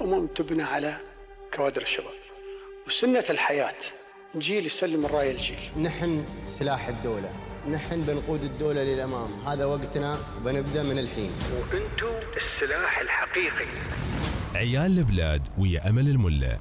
الأمم تبنى على كوادر الشباب، وسنة الحياة جيل يسلم الراية الجيل. نحن سلاح الدولة، نحن بنقود الدولة للأمام، هذا وقتنا وبنبدأ من الحين. وأنتم السلاح الحقيقي. عيال البلاد ويا أمل الملا.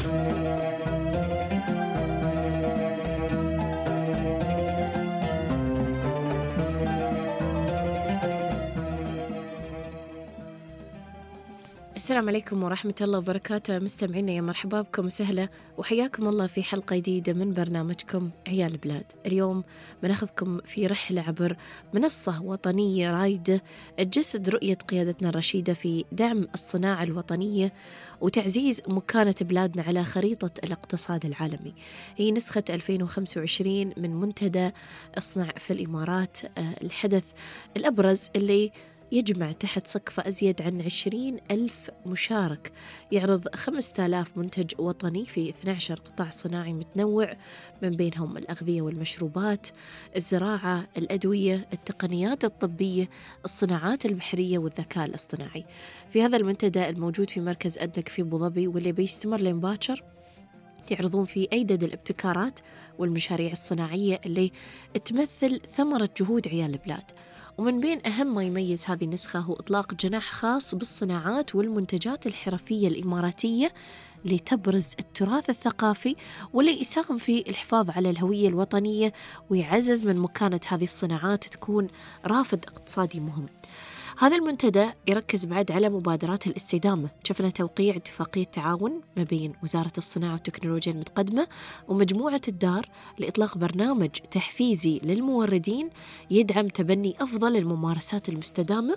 السلام عليكم ورحمة الله وبركاته. مستمعينا يا مرحبا بكم وسهلا وحياكم الله في حلقة جديدة من برنامجكم عيال البلاد. اليوم بناخذكم في رحلة عبر منصة وطنية رايدة تجسد رؤية قيادتنا الرشيدة في دعم الصناعة الوطنية وتعزيز مكانة بلادنا على خريطة الاقتصاد العالمي. هي نسخة 2025 من منتدى اصنع في الإمارات، الحدث الأبرز اللي يجمع تحت سقف أزيد عن 20,000 مشارك، يعرض 5,000 منتج وطني في 12 قطاع صناعي متنوع، من بينهم الأغذية والمشروبات، الزراعة، الأدوية، التقنيات الطبية، الصناعات البحرية والذكاء الاصطناعي. في هذا المنتدى الموجود في مركز أدنك في أبو ظبي واللي بيستمر لين باكر، يعرضون فيه أيدد الابتكارات والمشاريع الصناعية اللي تمثل ثمرة جهود عيال البلاد. ومن بين أهم ما يميز هذه النسخة هو إطلاق جناح خاص بالصناعات والمنتجات الحرفية الإماراتية لتبرز التراث الثقافي واللي يساهم في الحفاظ على الهوية الوطنية ويعزز من مكانة هذه الصناعات تكون رافد اقتصادي مهم. هذا المنتدى يركز بعد على مبادرات الاستدامة. شفنا توقيع اتفاقية تعاون ما بين وزارة الصناعة والتكنولوجيا المتقدمة ومجموعة الدار لإطلاق برنامج تحفيزي للموردين يدعم تبني أفضل الممارسات المستدامة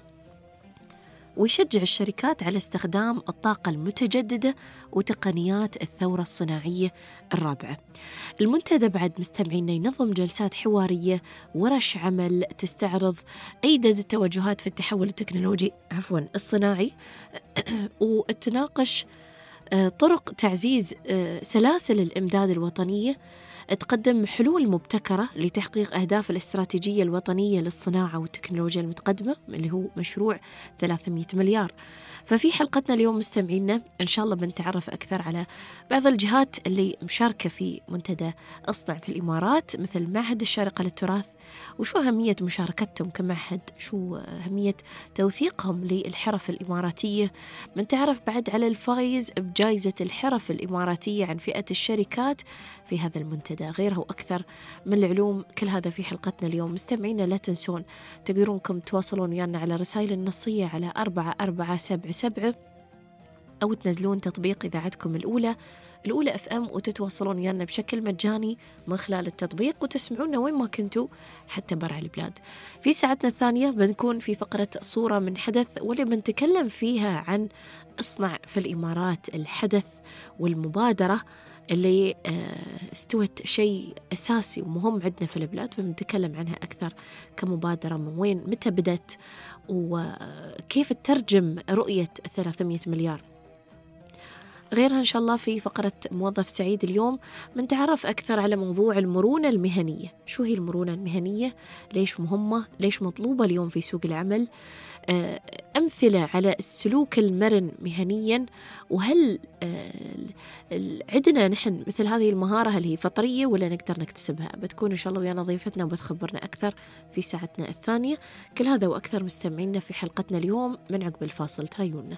ويشجع الشركات على استخدام الطاقة المتجددة وتقنيات الثورة الصناعية الرابعة. المنتدى بعد مستمعينا ينظم جلسات حوارية، ورش عمل تستعرض أيدد التوجهات في التحول التكنولوجي الصناعي وتناقش طرق تعزيز سلاسل الإمداد الوطنية، تقدم حلول مبتكرة لتحقيق أهداف الاستراتيجية الوطنية للصناعة والتكنولوجيا المتقدمة اللي هو مشروع 300 مليار. ففي حلقتنا اليوم مستمعينا إن شاء الله بنتعرف أكثر على بعض الجهات اللي مشاركة في منتدى أصنع في الإمارات، مثل معهد الشارقة للتراث، وشو أهمية مشاركتهم كمعهد، شو أهمية توثيقهم للحرف الإماراتية. بنتعرف بعد على الفائز بجائزة الحرف الإماراتية عن فئة الشركات في هذا المنتدى، غيرها وأكثر من العلوم. كل هذا في حلقتنا اليوم. مستمعينا لا تنسون تقدرونكم تواصلون ويانا على رسائل النصية على 4477 أو تنزلون تطبيق إذاعتكم الأولى FM وتتواصلون ويانا بشكل مجاني من خلال التطبيق وتسمعونا وين ما كنتوا حتى برا البلاد. في ساعتنا الثانية بنكون في فقرة صورة من حدث واللي بنتكلم فيها عن اصنع في الإمارات، الحدث والمبادرة اللي استوت شيء أساسي ومهم عندنا في البلاد، فبنتكلم عنها أكثر كمبادرة، من وين، متى بدت، وكيف تترجم رؤية 300 مليار. غيرها إن شاء الله في فقرة موظف سعيد اليوم بنتعرف أكثر على موضوع المرونة المهنية. شو هي المرونة المهنية؟ ليش مهمة؟ ليش مطلوبة اليوم في سوق العمل؟ أمثلة على السلوك المرن مهنيا، وهل عندنا نحن مثل هذه المهارة، هل هي فطرية ولا نقدر نكتسبها؟ بتكون إن شاء الله ويانا ضيفتنا وبتخبرنا أكثر في ساعتنا الثانية. كل هذا وأكثر مستمعينا في حلقتنا اليوم من عقب الفاصل. تريونا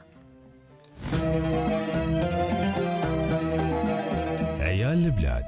عيال البلاد.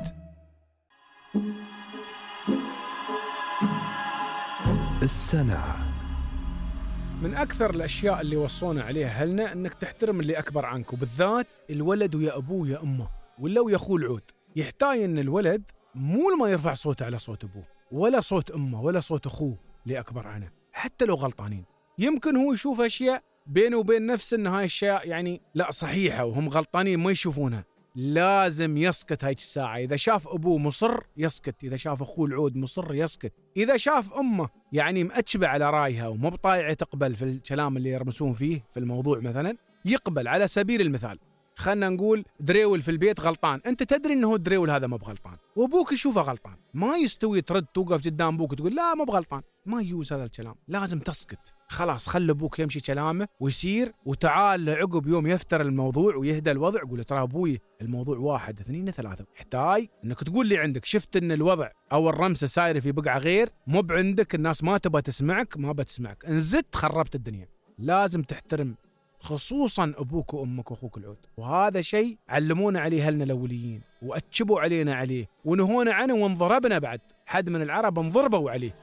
الصناعة من أكثر الأشياء اللي وصونا عليها أهلنا أنك تحترم اللي أكبر عنك، وبالذات الولد ويا أبوه ويا أمه، ولا ويا أخوه العود. يحتاج أن الولد مو ما يرفع صوته على صوت أبوه ولا صوت أمه ولا صوت أخوه اللي أكبر عنه، حتى لو غلطانين. يمكن هو يشوف أشياء بينه وبين نفسه أن هاي الشيء يعني لا صحيحة وهم غلطانين ما يشوفونها، لازم يسكت هاي الساعة. إذا شاف أبوه مصر يسكت، إذا شاف أخوه العود مصر يسكت، إذا شاف أمه يعني مأتشبة على رايها وما بطايعة تقبل في الكلام اللي يرمسون فيه في الموضوع مثلا يقبل على سبيل المثال. خلنا نقول دريول في البيت غلطان، أنت تدري أنه الدريول هذا ما بغلطان، وأبوك يشوفه غلطان، ما يستوي ترد توقف قدام أبوك تقول لا ما بغلطان، ما يجوز هذا الكلام، لازم تسكت، خلاص خلي أبوك يمشي كلامه ويسير، وتعال عقب يوم يفتر الموضوع ويهدى الوضع، قول ترى أبوي الموضوع 1 2 3، يحتاج أنك تقول لي عندك شفت أن الوضع أو الرمسة سايرة في بقعة غير، مو بعندك الناس ما تبى تسمعك، ما بتسمعك، إن زدت خربت الدنيا. لازم تحترم خصوصا أبوك وأمك وأخوك العود، وهذا شيء علمونا عليه أهلنا الأوليين وأتشبوا علينا عليه ونهونا عنه وانضربنا، بعد حد من العرب انضربوا عليه.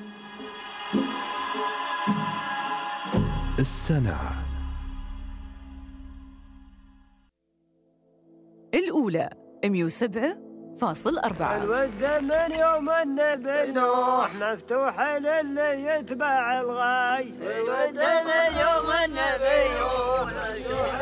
السنة الأولى 107.4. الود من يوم النبي نوح مفتوح للي يتبع الغاي. الود من يوم النبي نوح مفتوح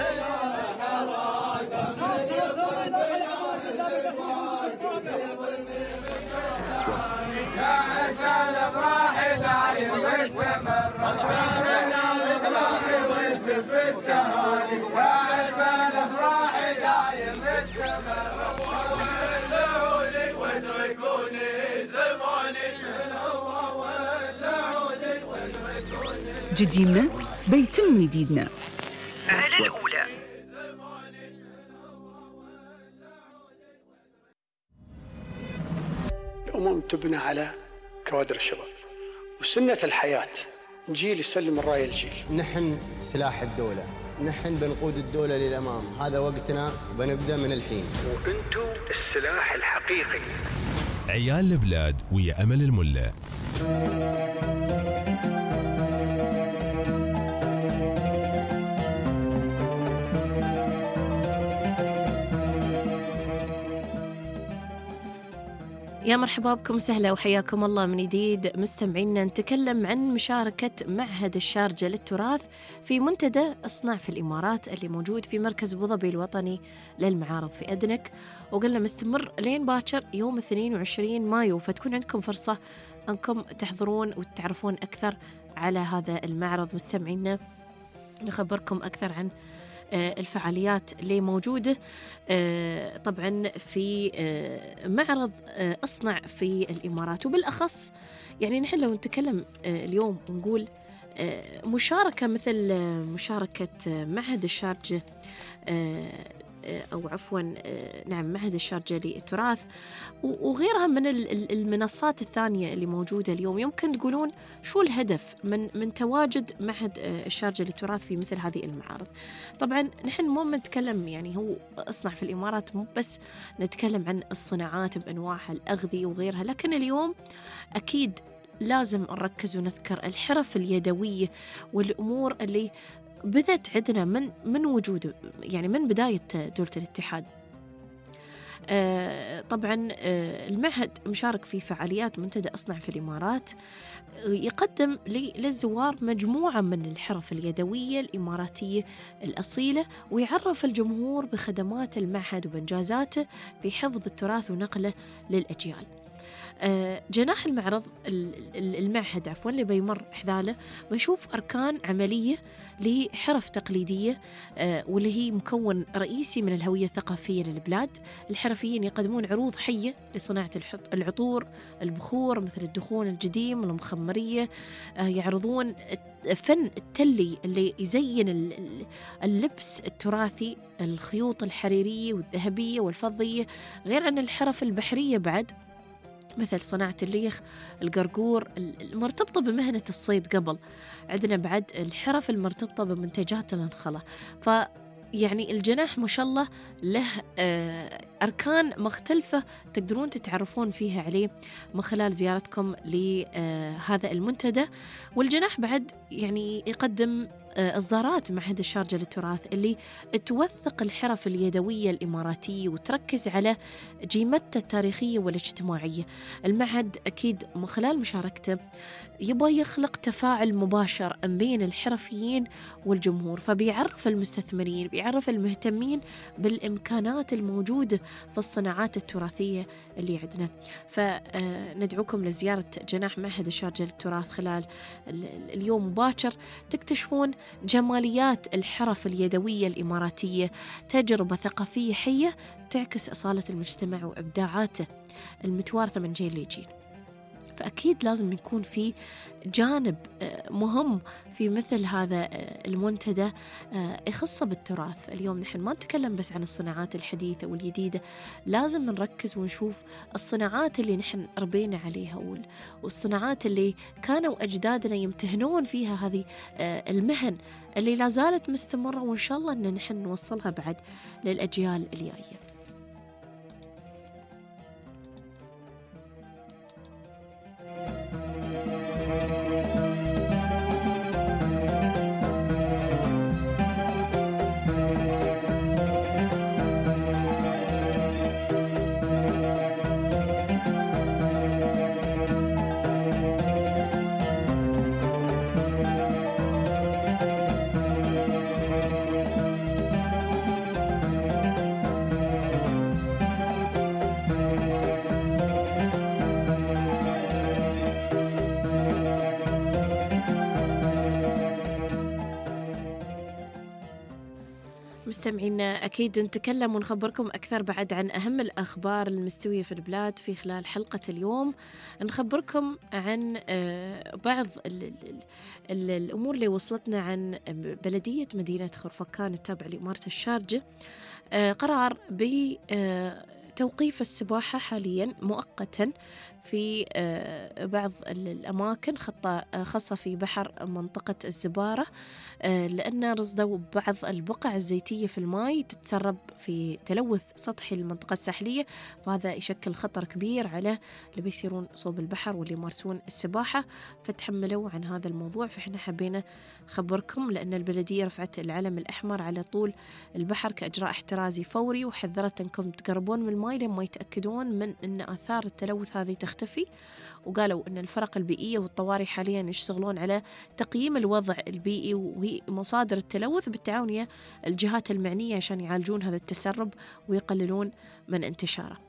يا عسى الافراح دايم واستمر ربنا الاطلاق وينسف التهاني. يا عسى الافراح دايم واستمر ولعوني واتركوني زماني. ولعوني واتركوني جديدنا بيتم جديدنا على الأولى. الأمم تبنى على كوادر الشباب، وسنة الحياة جيل يسلم الراية الجيل. نحن سلاح الدولة، نحن بنقود الدولة للأمام، هذا وقتنا بنبدأ من الحين. وأنتم السلاح الحقيقي. عيال البلاد ويا أمل الملة. يا مرحبا بكم وسهلا وحياكم الله من جديد مستمعينا. نتكلم عن مشاركة معهد الشارجة للتراث في منتدى اصنع في الإمارات اللي موجود في مركز أبو ظبي الوطني للمعارض في أدنك، وقلنا مستمر لين باكر يوم 22 مايو، فتكون عندكم فرصة أنكم تحضرون وتعرفون أكثر على هذا المعرض. مستمعينا نخبركم أكثر عن الفعاليات اللي موجودة طبعا في معرض أصنع في الإمارات، وبالأخص يعني نحن لو نتكلم اليوم ونقول مشاركة مثل مشاركة معهد الشارجة أو عفوا نعم معهد الشارجة للتراث وغيرها من المنصات الثانية اللي موجودة اليوم، يمكن تقولون شو الهدف من تواجد معهد الشارجة للتراث في مثل هذه المعارض؟ طبعا نحن مو نتكلم يعني هو أصنع في الإمارات مو بس نتكلم عن الصناعات بأنواعها الأغذية وغيرها، لكن اليوم أكيد لازم نركز ونذكر الحرف اليدوية والأمور اللي بدأت عندنا من وجود يعني من بداية دولة الاتحاد. طبعا المعهد مشارك في فعاليات منتدى أصنع في الإمارات، يقدم للزوار مجموعة من الحرف اليدوية الإماراتية الأصيلة، ويعرف الجمهور بخدمات المعهد وبإنجازاته في حفظ التراث ونقله للأجيال. جناح المعهد اللي بيمر حذاله بيشوف أركان عملية لحرف تقليدية واللي هي مكون رئيسي من الهوية الثقافية للبلاد. الحرفيين يقدمون عروض حية لصناعة العطور، البخور مثل الدخون الجديم والمخمرية، يعرضون فن التلي اللي يزين اللبس التراثي، الخيوط الحريرية والذهبية والفضية، غير أن الحرف البحرية بعد مثل صناعة الليخ، القرقور المرتبطة بمهنة الصيد. قبل عندنا بعد الحرف المرتبطة بمنتجات الانخلة. يعني الجناح ما شاء الله له أركان مختلفة تقدرون تتعرفون فيها عليه من خلال زيارتكم لهذا المنتدى. والجناح بعد يعني يقدم إصدارات معهد الشارجة للتراث اللي توثق الحرف اليدوية الإماراتية وتركز على جيمتها التاريخية والاجتماعية. المعهد أكيد من خلال مشاركته يبغى يخلق تفاعل مباشر بين الحرفيين والجمهور، فبيعرف المستثمرين، بيعرف المهتمين بالإمكانات الموجودة في الصناعات التراثية اللي عندنا. فندعوكم لزيارة جناح معهد الشارجة للتراث خلال اليوم باكر، تكتشفون جماليات الحرف اليدوية الإماراتية، تجربة ثقافية حية تعكس أصالة المجتمع وإبداعاته المتوارثة من جيل لجيل. فأكيد لازم يكون في جانب مهم في مثل هذا المنتدى يخص بالتراث. اليوم نحن ما نتكلم بس عن الصناعات الحديثة والجديدة، لازم نركز ونشوف الصناعات اللي نحن ربينا عليها والصناعات اللي كانوا أجدادنا يمتهنون فيها، هذه المهن اللي لا زالت مستمرة، وإن شاء الله أن نحن نوصلها بعد للأجيال الجاية. مستمعينا، أكيد نتكلم ونخبركم أكثر بعد عن أهم الأخبار المستوية في البلاد في خلال حلقة اليوم. نخبركم عن بعض الأمور اللي وصلتنا عن بلدية مدينة خرفكان التابعة لإمارة الشارجة. قرار بتوقيف السباحة حاليا مؤقتا في بعض الأماكن خاصة في بحر منطقة الزبارة، لأن رصدوا بعض البقع الزيتية في الماء تتسرب في تلوث سطحي للمنطقة الساحلية، وهذا يشكل خطر كبير على اللي بيسيرون صوب البحر واللي يمارسون السباحة. فتحملوا عن هذا الموضوع، فإحنا حبينا نخبركم لأن البلدية رفعت العلم الأحمر على طول البحر كإجراء احترازي فوري، وحذرت أنكم تقربون من الماء لما يتأكدون من أن آثار التلوث هذه تختفي. وقالوا أن الفرق البيئية والطوارئ حاليا يشتغلون على تقييم الوضع البيئي ومصادر التلوث بالتعاون ويا الجهات المعنية عشان يعالجون هذا التسرب ويقللون من انتشاره.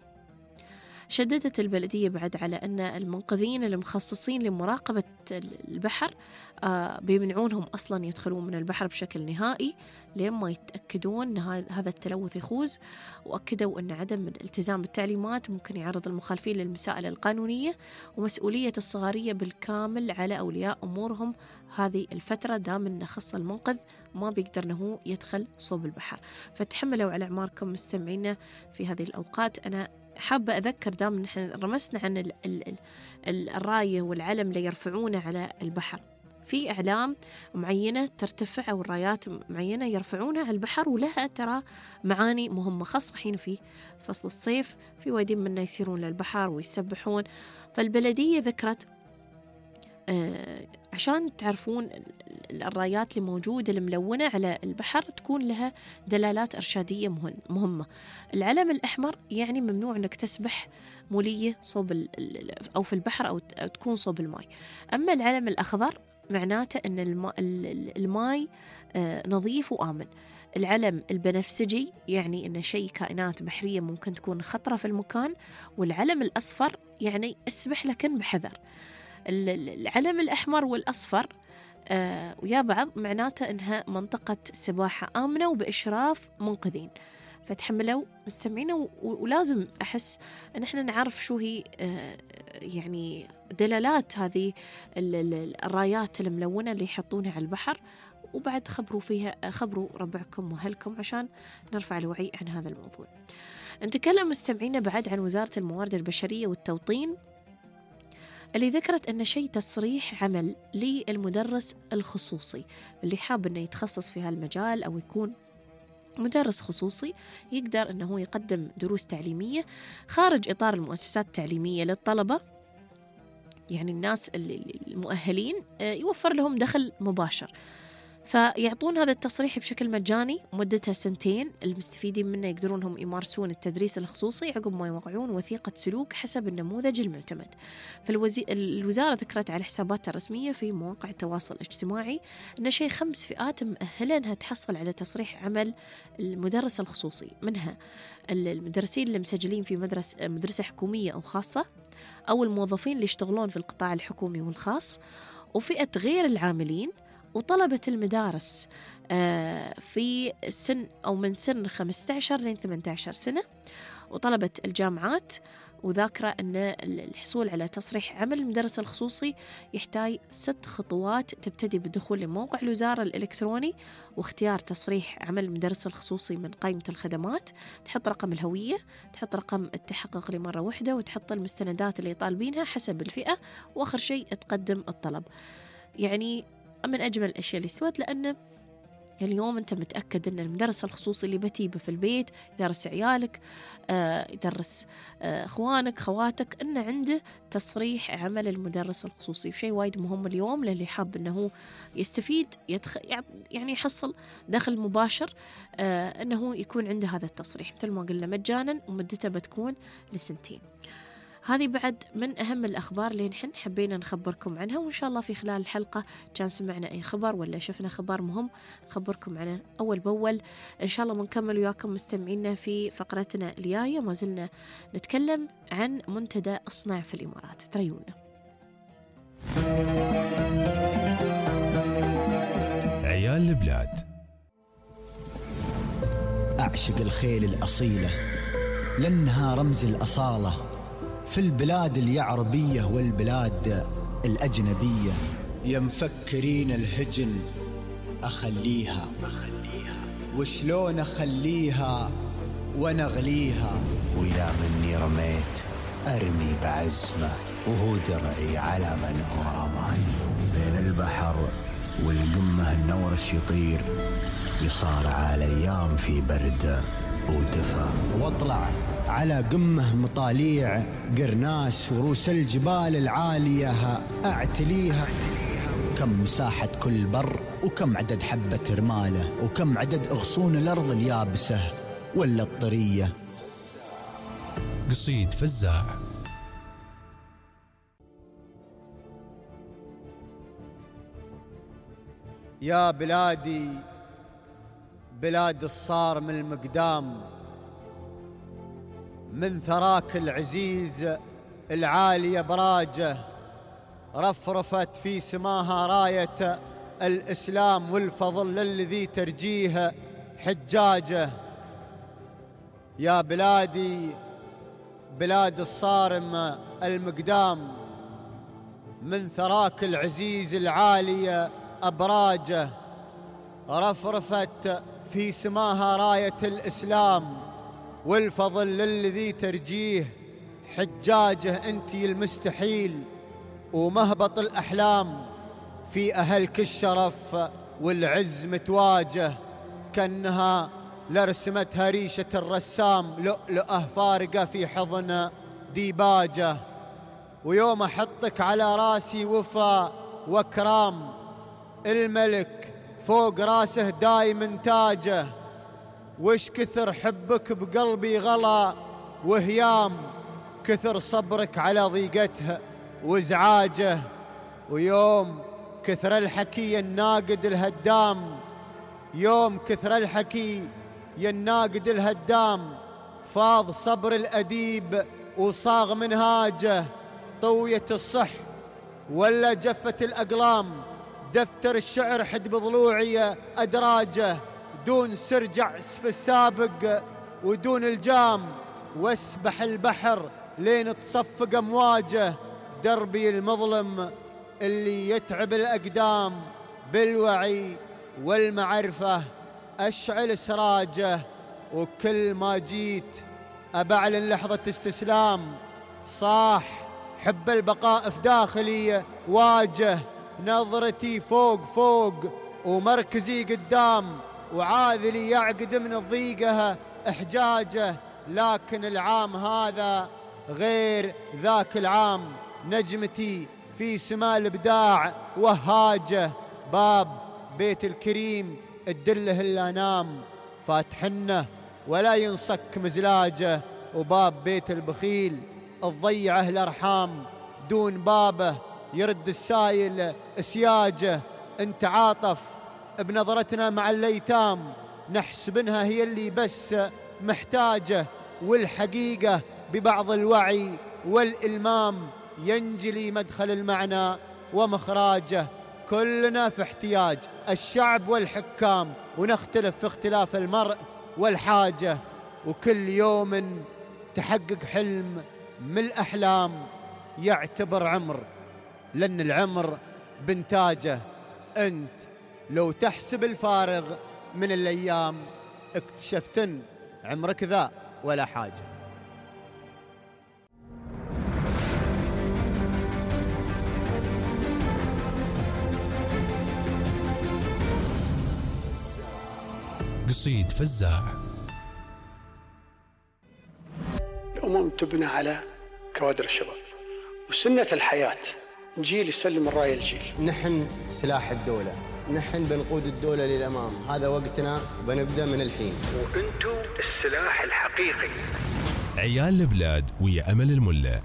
شددت البلدية بعد على أن المنقذين المخصصين لمراقبة البحر بيمنعونهم أصلا يدخلون من البحر بشكل نهائي لما يتأكدون أن هذا التلوث يخوز، وأكدوا أن عدم الالتزام بالتعليمات ممكن يعرض المخالفين للمسائل القانونية ومسؤولية الصغارية بالكامل على أولياء أمورهم هذه الفترة، دام أن خص المنقذ ما بيقدر أنه يدخل صوب البحر. فتحملوا على أعماركم مستمعينا في هذه الأوقات. أنا حابة أذكر دام نحن رمسنا عن الراية والعلم اللي يرفعونه على البحر، في أعلام معينة ترتفع أو الرايات معينة يرفعونها على البحر ولها ترى معاني مهمة، خاصة حين في فصل الصيف في وادين منا يسيرون للبحر ويسبحون. فالبلدية ذكرت عشان تعرفون الرايات اللي موجودة الملونة على البحر تكون لها دلالات إرشادية مهمة. العلم الأحمر يعني ممنوع أنك تسبح مولية صوب أو في البحر أو تكون صوب الماء. أما العلم الأخضر معناته أن الماء نظيف وآمن. العلم البنفسجي يعني أن شيء كائنات بحرية ممكن تكون خطرة في المكان. والعلم الأصفر يعني اسبح لكن بحذر. العلم الأحمر والأصفر ويا بعض معناته أنها منطقة سباحة آمنة وبإشراف منقذين. فتحملوا مستمعين، ولازم أحس أن احنا نعرف شو هي يعني دلالات هذه الرايات الملونة اللي يحطونها على البحر، وبعد خبروا ربعكم وأهلكم عشان نرفع الوعي عن هذا الموضوع. نتكلم مستمعين بعد عن وزارة الموارد البشرية والتوطين اللي ذكرت أن شيء تصريح عمل للمدرس الخصوصي اللي حاب أنه يتخصص في هالمجال أو يكون مدرس خصوصي، يقدر أنه يقدم دروس تعليمية خارج إطار المؤسسات التعليمية للطلبة، يعني الناس المؤهلين يوفر لهم دخل مباشر. فيعطون هذا التصريح بشكل مجاني مدتها 2 المستفيدين منه يقدرون هم يمارسون التدريس الخصوصي عقب ما يوقعون وثيقة سلوك حسب النموذج المعتمد. فالوزارة ذكرت على حساباتها الرسمية في مواقع التواصل الاجتماعي أن شيء 5 فئات مؤهلة أنها تحصل على تصريح عمل المدرس الخصوصي، منها المدرسين اللي مسجلين في مدرسة حكومية أو خاصة، أو الموظفين اللي يشتغلون في القطاع الحكومي والخاص، وفئة غير العاملين، وطلبة المدارس في سن أو من سن 15 ل 18 سنة، وطلبة الجامعات. وذاكرة أن الحصول على تصريح عمل المدرس الخصوصي يحتاج 6 خطوات، تبتدي بالدخول لموقع الوزارة الإلكتروني واختيار تصريح عمل المدرس الخصوصي من قائمة الخدمات، تحط رقم الهوية، تحط رقم التحقق لمرة واحدة، وتحط المستندات اللي طالبينها حسب الفئة، وآخر شيء تقدم الطلب. يعني من أجمل الأشياء اللي استوت، لأن اليوم أنت متأكد أن المدرس الخصوصي اللي بتيبه في البيت يدرس عيالك، يدرس أخوانك خواتك، أنه عنده تصريح عمل المدرس الخصوصي. وشيء وايد مهم اليوم للي حاب أنه يستفيد يعني يحصل دخل مباشر، أنه يكون عنده هذا التصريح مثل ما قلنا مجانا، ومدته بتكون ل2 هذه بعد من أهم الأخبار اللي نحن حبينا نخبركم عنها، وإن شاء الله في خلال الحلقة كان سمعنا أي خبر ولا شفنا خبر مهم نخبركم عنه أول بأول. إن شاء الله بنكمل وياكم مستمعينا في فقرتنا الجاية، ما زلنا نتكلم عن منتدى اصنع في الإمارات. تريونا عيال البلاد. أعشق الخيل الأصيلة لأنها رمز الأصالة في البلاد اليعربية والبلاد الأجنبية. يا مفكرين الهجن أخليها، وشلون أخليها ونغليها، وإذا مني رميت أرمي بعزمة، وهو درعي على من هو رماني. بين البحر والقمة النورش يطير، يصارع الأيام في برد ودفا، واطلع على قمة مطاليع قرناس ورؤوس الجبال العالية أعتليها. كم مساحة كل بر، وكم عدد حبة رمالة، وكم عدد أغصون الأرض اليابسة ولا الطرية. قصيد فزاع. يا بلادي بلاد الصارم المقدام، من ثراك العزيز العالية براجة، رفرفت في سماها راية الإسلام، والفضل للذي ترجيه حجاجه. يا بلادي بلاد الصارم المقدام، من ثراك العزيز العالية أبراجه، رفرفت في سماها راية الإسلام، والفضل للذي ترجيه حجاجه. انتي المستحيل ومهبط الأحلام، في أهلك الشرف والعز متواجه، كأنها لرسمتها ريشة الرسام، لؤلؤة فارقة في حضن ديباجه. ويوم أحطك على راسي وفا وكرام، الملك فوق راسه دايم تاجه، وش كثر حبك بقلبي غلا وهيام، كثر صبرك على ضيقته وازعاجه. ويوم كثر الحكي الناقد الهدام، يوم كثر الحكي الناقد الهدام، فاض صبر الأديب وصاغ منهاجه، طوية الصح ولا جفت الأقلام، دفتر الشعر حد بضلوعي أدراجه، دون سرجع في السابق ودون الجام، واسبح البحر لين تصفق أمواجه، دربي المظلم اللي يتعب الأقدام، بالوعي والمعرفة أشعل سراجه. وكل ما جيت أبعلن لحظة استسلام، صاح حب البقاء في داخلي واجه، نظرتي فوق فوق ومركزي قدام، وعاذلي يعقد من الضيقة إحجاجه. لكن العام هذا غير ذاك العام، نجمتي في سماء الإبداع وهاجه، باب بيت الكريم الدله الأنام، فاتحنه ولا ينصك مزلاجه، وباب بيت البخيل الضيعه الأرحام، دون بابه يرد السايل اسياجه. انت عاطف بنظرتنا مع الليتام، نحسبنها هي اللي بس محتاجه، والحقيقة ببعض الوعي والإلمام ينجلي مدخل المعنى ومخراجه. كلنا في احتياج الشعب والحكام، ونختلف في اختلاف المرء والحاجة، وكل يوم تحقق حلم من الأحلام يعتبر عمر، لأن العمر بنتاجه. أنت لو تحسب الفارغ من الأيام اكتشفتن عمرك ذا ولا حاجة. قصيد فزاع. الأمم تبنى على كوادر الشباب، وسنة الحياة جيل يسلم الراية الجيل. نحن سلاح الدولة، نحن بنقود الدولة للأمام، هذا وقتنا بنبدأ من الحين. وأنتم السلاح الحقيقي. عيال البلاد ويا أمل الملا.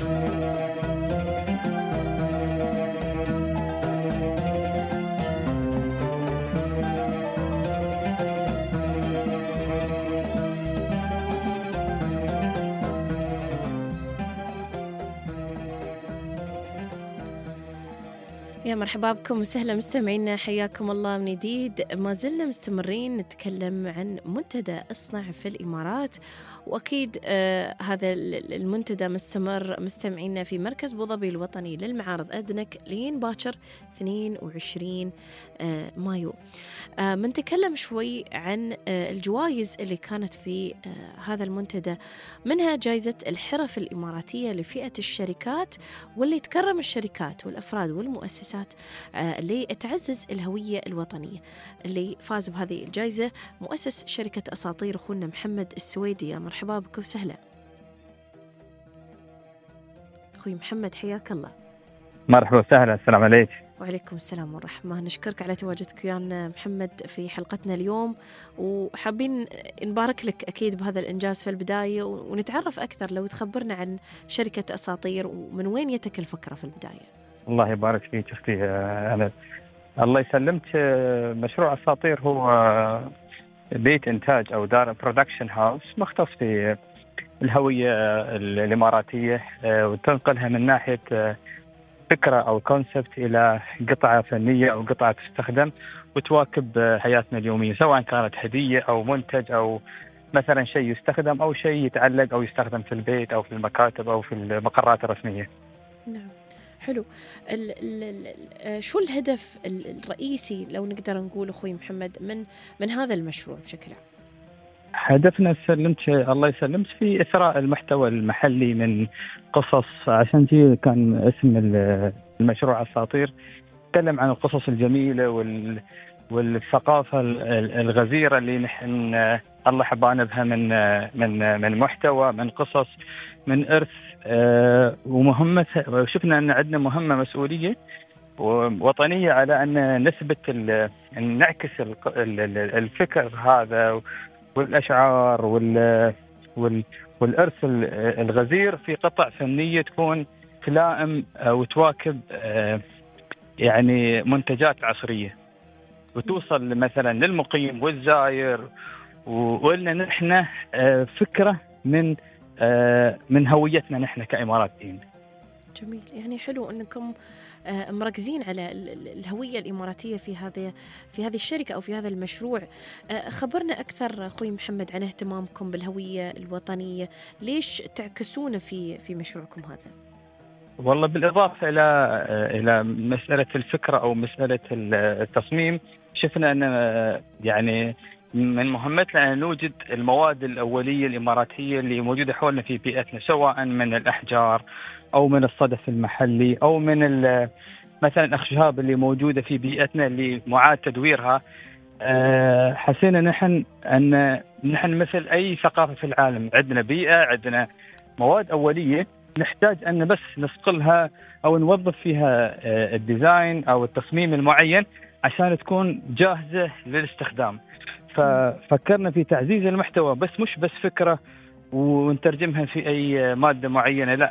يا مرحبا بكم وسهلا مستمعينا، حياكم الله من جديد. ما زلنا مستمرين نتكلم عن منتدى اصنع في الإمارات، وأكيد هذا المنتدى مستمر مستمعينا في مركز أبو ظبي الوطني للمعارض أدنك لين باكر 22 مايو. بنتكلم شوي عن الجوائز اللي كانت في هذا المنتدى، منها جائزة الحرف الإماراتية لفئة الشركات، واللي تكرم الشركات والأفراد والمؤسسات اللي تعزز الهوية الوطنية. اللي فاز بهذه الجائزة مؤسس شركة أساطير أخونا محمد السويدي. يا مرحبا بك وسهلا أخوي محمد، حياك الله. مرحبا وسهلا، السلام عليك. وعليكم السلام ورحمة. نشكرك على تواجدك ويانا محمد في حلقتنا اليوم، وحابين نبارك لك أكيد بهذا الإنجاز في البداية، ونتعرف أكثر لو تخبرنا عن شركة أساطير ومن وين جتك الفكرة في البداية. الله يبارك فيك أختي. أنا الله يسلمك. مشروع أساطير هو بيت إنتاج أو دار برودكشن هاوس مختص في الهوية الإماراتية، وتنقلها من ناحية فكرة أو كونسبت إلى قطعة فنية أو قطعة تستخدم وتواكب حياتنا اليومية، سواء كانت هدية أو منتج أو مثلا شيء يستخدم أو شيء يتعلق أو يستخدم في البيت أو في المكاتب أو في المقرات الرسمية. نعم، حلو. شو الهدف الرئيسي لو نقدر نقول أخوي محمد من هذا المشروع بشكل عام؟ هدفنا سلمت الله يسلمك في إثراء المحتوى المحلي من قصص، عشان جي كان اسم المشروع أساطير، تكلم عن القصص الجميلة والثقافة الغزيرة اللي نحن الله حبانا بها من محتوى، من قصص، من إرث. ومهمة شفنا أن عندنا مهمة مسؤولية وطنية على أن نثبت نعكس الفكر هذا والأشعار والإرث الغزير في قطع فنية تكون تلائم وتواكب يعني منتجات عصرية، وتوصل مثلا للمقيم والزائر، وقلنا نحن فكرة من هويتنا نحن كإماراتيين. جميل، يعني حلو أنكم مركزين على الهوية الإماراتية في هذه الشركة أو في هذا المشروع. خبرنا أكثر أخوي محمد عن اهتمامكم بالهوية الوطنية، ليش تعكسون في مشروعكم هذا؟ والله بالإضافة إلى مسألة الفكرة أو مسألة التصميم، شفنا أن يعني من مهمتنا أن نوجد المواد الأولية الإماراتية اللي موجودة حولنا في بيئتنا، سواء من الأحجار أو من الصدف المحلي أو من مثلا الأخشاب اللي موجودة في بيئتنا اللي معاد تدويرها. حسينا نحن أن نحن مثل أي ثقافة في العالم، عندنا بيئة، عندنا مواد أولية، نحتاج أن بس نصقلها أو نوظف فيها الديزاين أو التصميم المعين عشان تكون جاهزة للاستخدام. ففكرنا في تعزيز المحتوى، بس مش بس فكرة ونترجمها في أي مادة معينة، لا،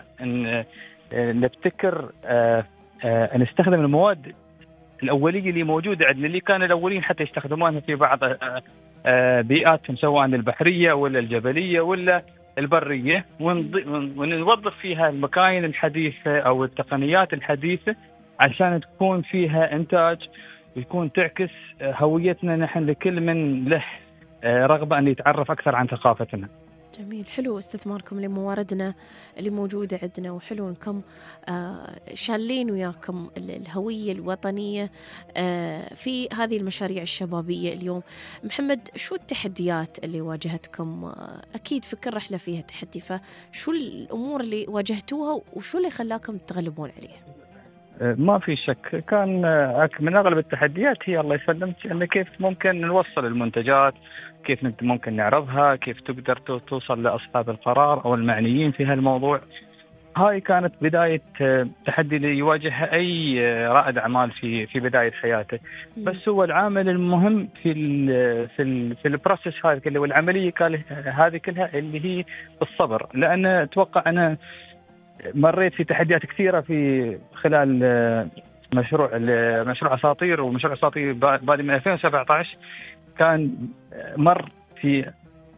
نبتكر نستخدم المواد الأولية اللي موجودة عندنا، اللي كان الأولين حتى يستخدمونها في بعض بيئاتهم، سواء البحرية ولا الجبلية ولا البرية، ونوظف فيها المكاين الحديثة أو التقنيات الحديثة عشان تكون فيها إنتاج ويكون تعكس هويتنا نحن لكل من له رغبة أن يتعرف أكثر عن ثقافتنا. جميل، حلو استثماركم لمواردنا اللي موجودة عندنا، وحلو انكم شالين وياكم الهوية الوطنية في هذه المشاريع الشبابية اليوم. محمد، شو التحديات اللي واجهتكم؟ أكيد في كل رحلة فيها تحدي، فشو الأمور اللي واجهتوها وشو اللي خلاكم تغلبون عليها؟ ما في شك كان من أغلب التحديات هي الله يسلمك أن كيف ممكن نوصل المنتجات، كيف ممكن نعرضها، كيف تقدر توصل لأصحاب القرار أو المعنيين في هالموضوع. هاي كانت بداية تحدي اللي يواجهها أي رائد أعمال في بداية حياته. بس هو العامل المهم في البروسيس هذا كله والعملية هذه كلها اللي هي الصبر، لأن أتوقع أنا مريت في تحديات كثيرة في خلال مشروع أساطير، ومشروع أساطير بعد من 2017 كان مر في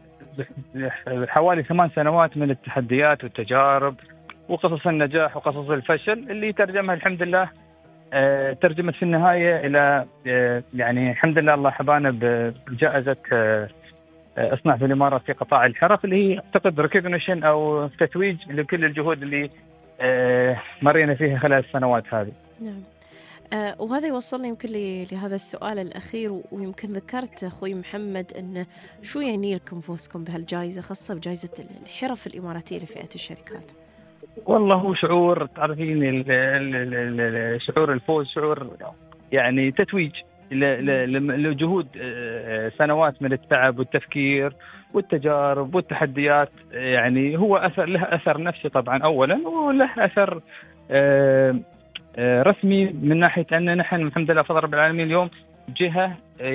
حوالي 8 سنوات من التحديات والتجارب وقصص النجاح وقصص الفشل اللي ترجمها الحمد لله ترجمت في النهاية إلى يعني الحمد لله الله حبانا بجائزة اصنع في الإمارات في قطاع الحرف، اللي هي اعتقد ريكوجنيشن أو تتويج لكل الجهود اللي مرينا فيها خلال السنوات هذه. نعم. وهذا يوصلنا يمكن لهذا السؤال الأخير، ويمكن ذكرت أخوي محمد أن شو يعني لكم فوزكم بهالجائزة، خاصة بجائزة الحرف الإماراتية لفئة الشركات؟ والله هو شعور، تعرفين شعور الفوز شعور يعني تتويج لجهود سنوات من التعب والتفكير والتجارب والتحديات. يعني هو له أثر نفسي طبعا أولا، وله أثر رسمي من ناحية أن نحن الحمد لله فضل رب العالمين اليوم جهة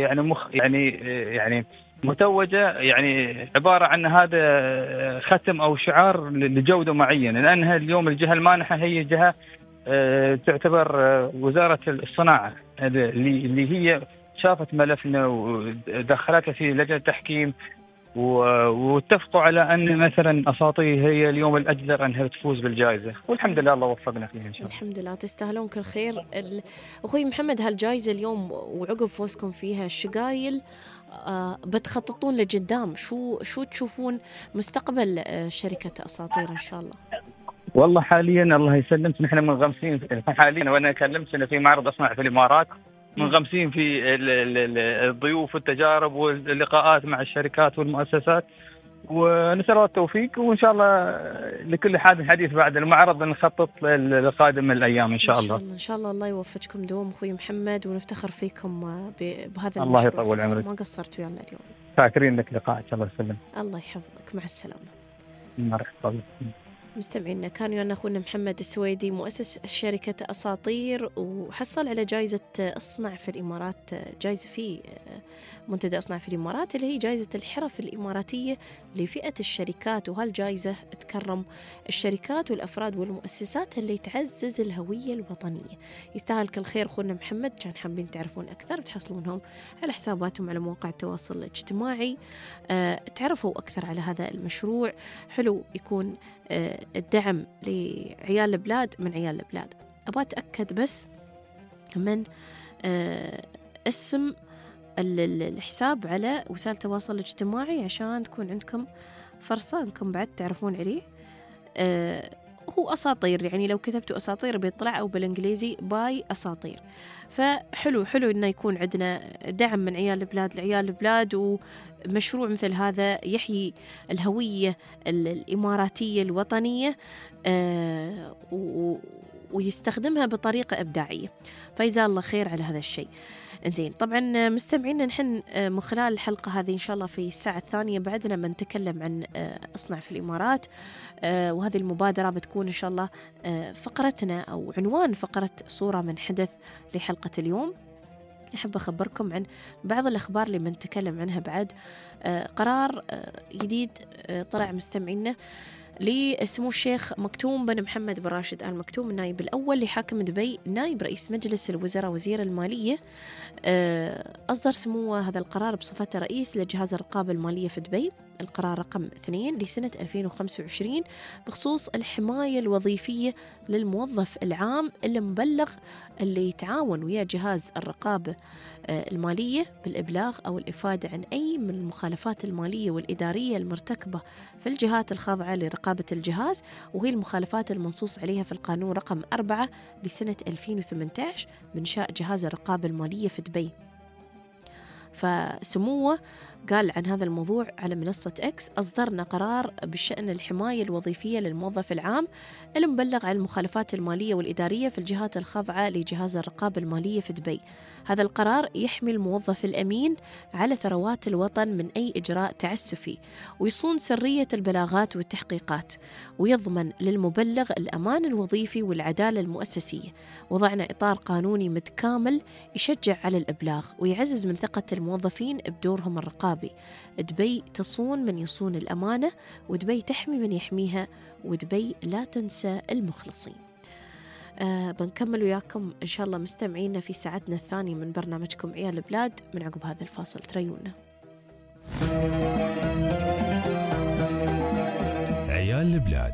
يعني متوجة، يعني عبارة عن هذا ختم أو شعار لجودة معينة، لأنها اليوم الجهة المانحة هي جهة تعتبر وزارة الصناعة اللي هي شافت ملفنا ودخلتها في لجنة تحكيم واتفقوا على أن مثلا أساطير هي اليوم الأجدر أنها تفوز بالجائزة، والحمد لله الله وفقنا فيها إن شاء الله. الحمد لله، تستاهلون كل خير. أخوي محمد، هالجائزة اليوم وعقب فوزكم فيها الشقايل بتخططون لقدام، شو تشوفون مستقبل شركة أساطير إن شاء الله؟ والله حاليا الله يسلمك نحن منغمسين حاليا، وانا كلمت في معرض اصنع في الامارات، منغمسين في الضيوف والتجارب واللقاءات مع الشركات والمؤسسات، ونسأل الله التوفيق، وان شاء الله لكل حديث بعد المعرض نخطط للقادم من الايام ان شاء الله. ان شاء الله الله يوفقكم دوم اخوي محمد، ونفتخر فيكم بهذا الله يطول عمرك، ما قصرت ويانا اليوم. فاكرين لك لقاء الله يسلمك. الله يحفظك، مع السلامه. مرحبا. مستمعينا، كان ويانا أخونا محمد السويدي مؤسس شركة أساطير، وحصل على جائزة أصنع في الإمارات، جائزة في منتدى أصنع في الإمارات اللي هي جائزة الحرف الإماراتية لفئة الشركات. وهالجائزة تكرم الشركات والأفراد والمؤسسات اللي تعزز الهوية الوطنية. يستاهل كل خير أخونا محمد. كان حابين تعرفون أكثر بتحصلونهم على حساباتهم على مواقع التواصل الاجتماعي، تعرفوا أكثر على هذا المشروع. حلو يكون الدعم لعيال البلاد من عيال البلاد. أبغى أتأكد بس من اسم الحساب على وسائل التواصل الاجتماعي عشان تكون عندكم فرصة انكم بعد تعرفون عليه. هو أساطير، يعني لو كتبتوا أساطير بيطلع، أو بالإنجليزي باي أساطير. فحلو إنه يكون عندنا دعم من عيال البلاد لعيال البلاد، ومشروع مثل هذا يحيي الهوية الإماراتية الوطنية ويستخدمها بطريقة إبداعية. فجزاه الله خير على هذا الشيء. إنزين، طبعا مستمعينا نحن من خلال الحلقة هذه إن شاء الله في الساعة الثانية بعد لما نتكلم عن أصنع في الإمارات، وهذه المبادرة بتكون إن شاء الله فقرتنا أو عنوان فقرة صورة من حدث لحلقة اليوم. أحب أخبركم عن بعض الأخبار اللي بنتكلم عنها بعد. قرار جديد طلع مستمعينا لسمو الشيخ مكتوم بن محمد بن راشد آل مكتوم النائب الأول لحاكم دبي نائب رئيس مجلس الوزراء وزير المالية، أصدر سموه هذا القرار بصفته رئيس لجهاز الرقابة المالية في دبي، القرار رقم 2 لسنة 2025 بخصوص الحماية الوظيفية للموظف العام المبلغ اللي يتعاون ويا جهاز الرقابة المالية بالإبلاغ أو الإفادة عن أي من المخالفات المالية والإدارية المرتكبة في الجهات الخاضعة لرقابة الجهاز، وهي المخالفات المنصوص عليها في القانون رقم 4 لسنة 2018 بإنشاء جهاز الرقابة المالية في دبي. فسموه قال عن هذا الموضوع على منصة إكس: أصدرنا قرار بشأن الحماية الوظيفية للموظف العام المبلغ عن المخالفات المالية والإدارية في الجهات الخاضعة لجهاز الرقابة المالية في دبي. هذا القرار يحمي الموظف الأمين على ثروات الوطن من أي إجراء تعسفي، ويصون سرية البلاغات والتحقيقات، ويضمن للمبلغ الأمان الوظيفي والعدالة المؤسسية. وضعنا إطار قانوني متكامل يشجع على الإبلاغ ويعزز من ثقة الموظفين بدورهم الرقابي. دبي تصون من يصون الأمانة، ودبي تحمي من يحميها، ودبي لا تنسى المخلصين. بنكمل وياكم إن شاء الله مستمعينا في ساعتنا الثانية من برنامجكم عيال البلاد من عقب هذا الفاصل. تريونا عيال البلاد.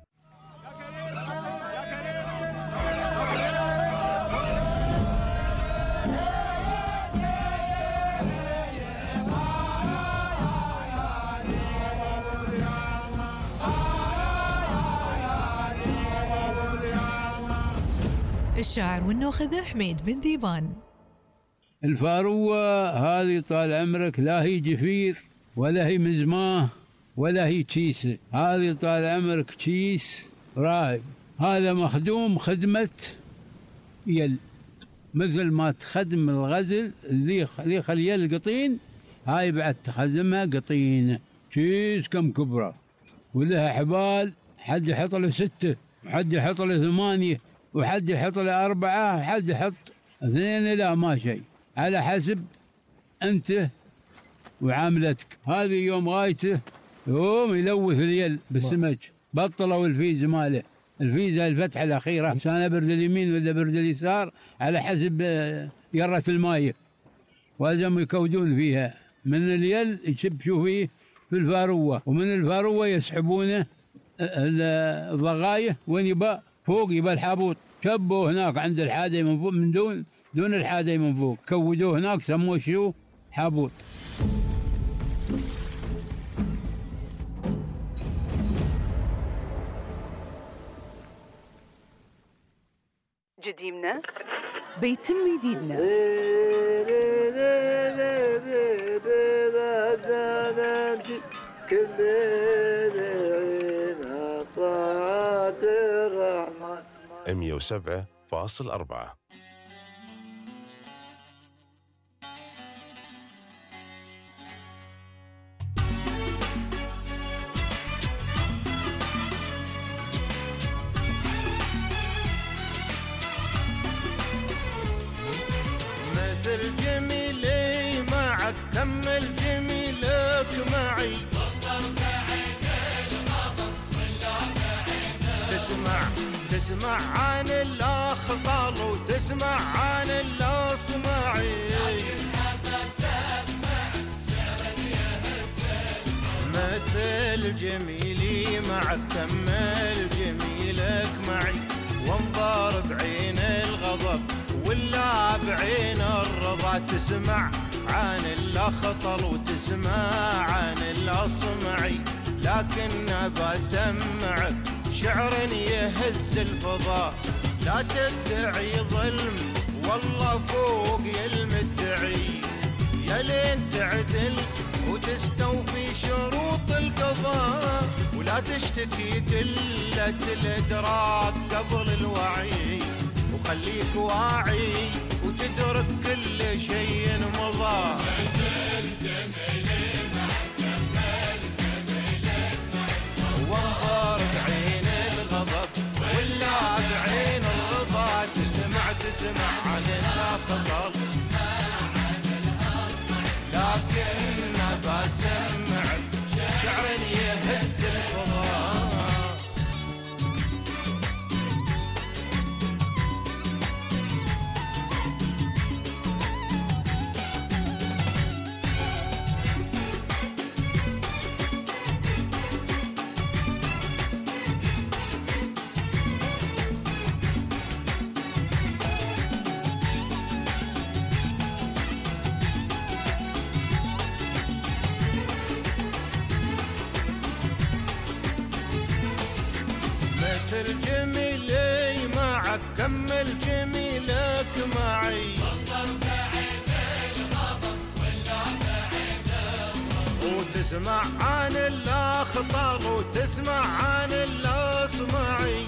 الشاعر والناخذ حميد بن ذيبان. الفاروة هذه طال عمرك لا هي جفير ولا هي مزماه ولا هي تشيسة، هذه طال عمرك تشيس راي. هذا مخدوم خدمة يل، مثل ما تخدم الغزل اللي خليه القطين، هاي بعد تخدمها قطين تشيس كم كبرى، ولها حبال، حد يحط له 6 وحد يحط له 8 وحد يحط له 4 وحد يحط 2، لا ما شيء، على حسب أنت وعاملتك. هذه يوم غايته يوم يلوث اليل بالسمك، بطلوا الفيز ماله، الفيزة الفتحة الأخيرة كان برد اليمين ولا برد اليسار على حسب يرة الماء، ولازم يكودون فيها من اليل يشبشوا فيه في الفاروة، ومن الفاروة يسحبونه الضغاية وين يبقى فوق يبقى الحابوط، شبوا هناك عند الحادي من فوق، من دون الحادي من فوق، كودوه هناك سموه شو حابوط. جديمنا بيتم جديدنا. ام 107.4. مثل جميلي معك كمل جميلك معي، تسمع عن الأخطال وتسمع عن الأصمعي، مثل جميلي معك كمل جميلك معي، وانظر بعين الغضب ولا بعين الرضا، تسمع عن الأخطل وتسمع عن الأصمعي، لكن بسمعك شعر يهز الفضاء، لا تدعي ظلم والله فوق المدعي، يا لين تعدل وتستوفي شروط القضاء، ولا تشتكي قلة الإدراك قبل الوعي، وخليك واعي وتدرك كل شيء مضى. وانظر بعين الغضب ولا بعين الرضا، تسمع عن الأخطر، لكن بسمعك شعر يهز الفضاء. مثل جميلي معك كمل جميلك معي وتسمع عن الأخطر وتسمع عن الأصمعي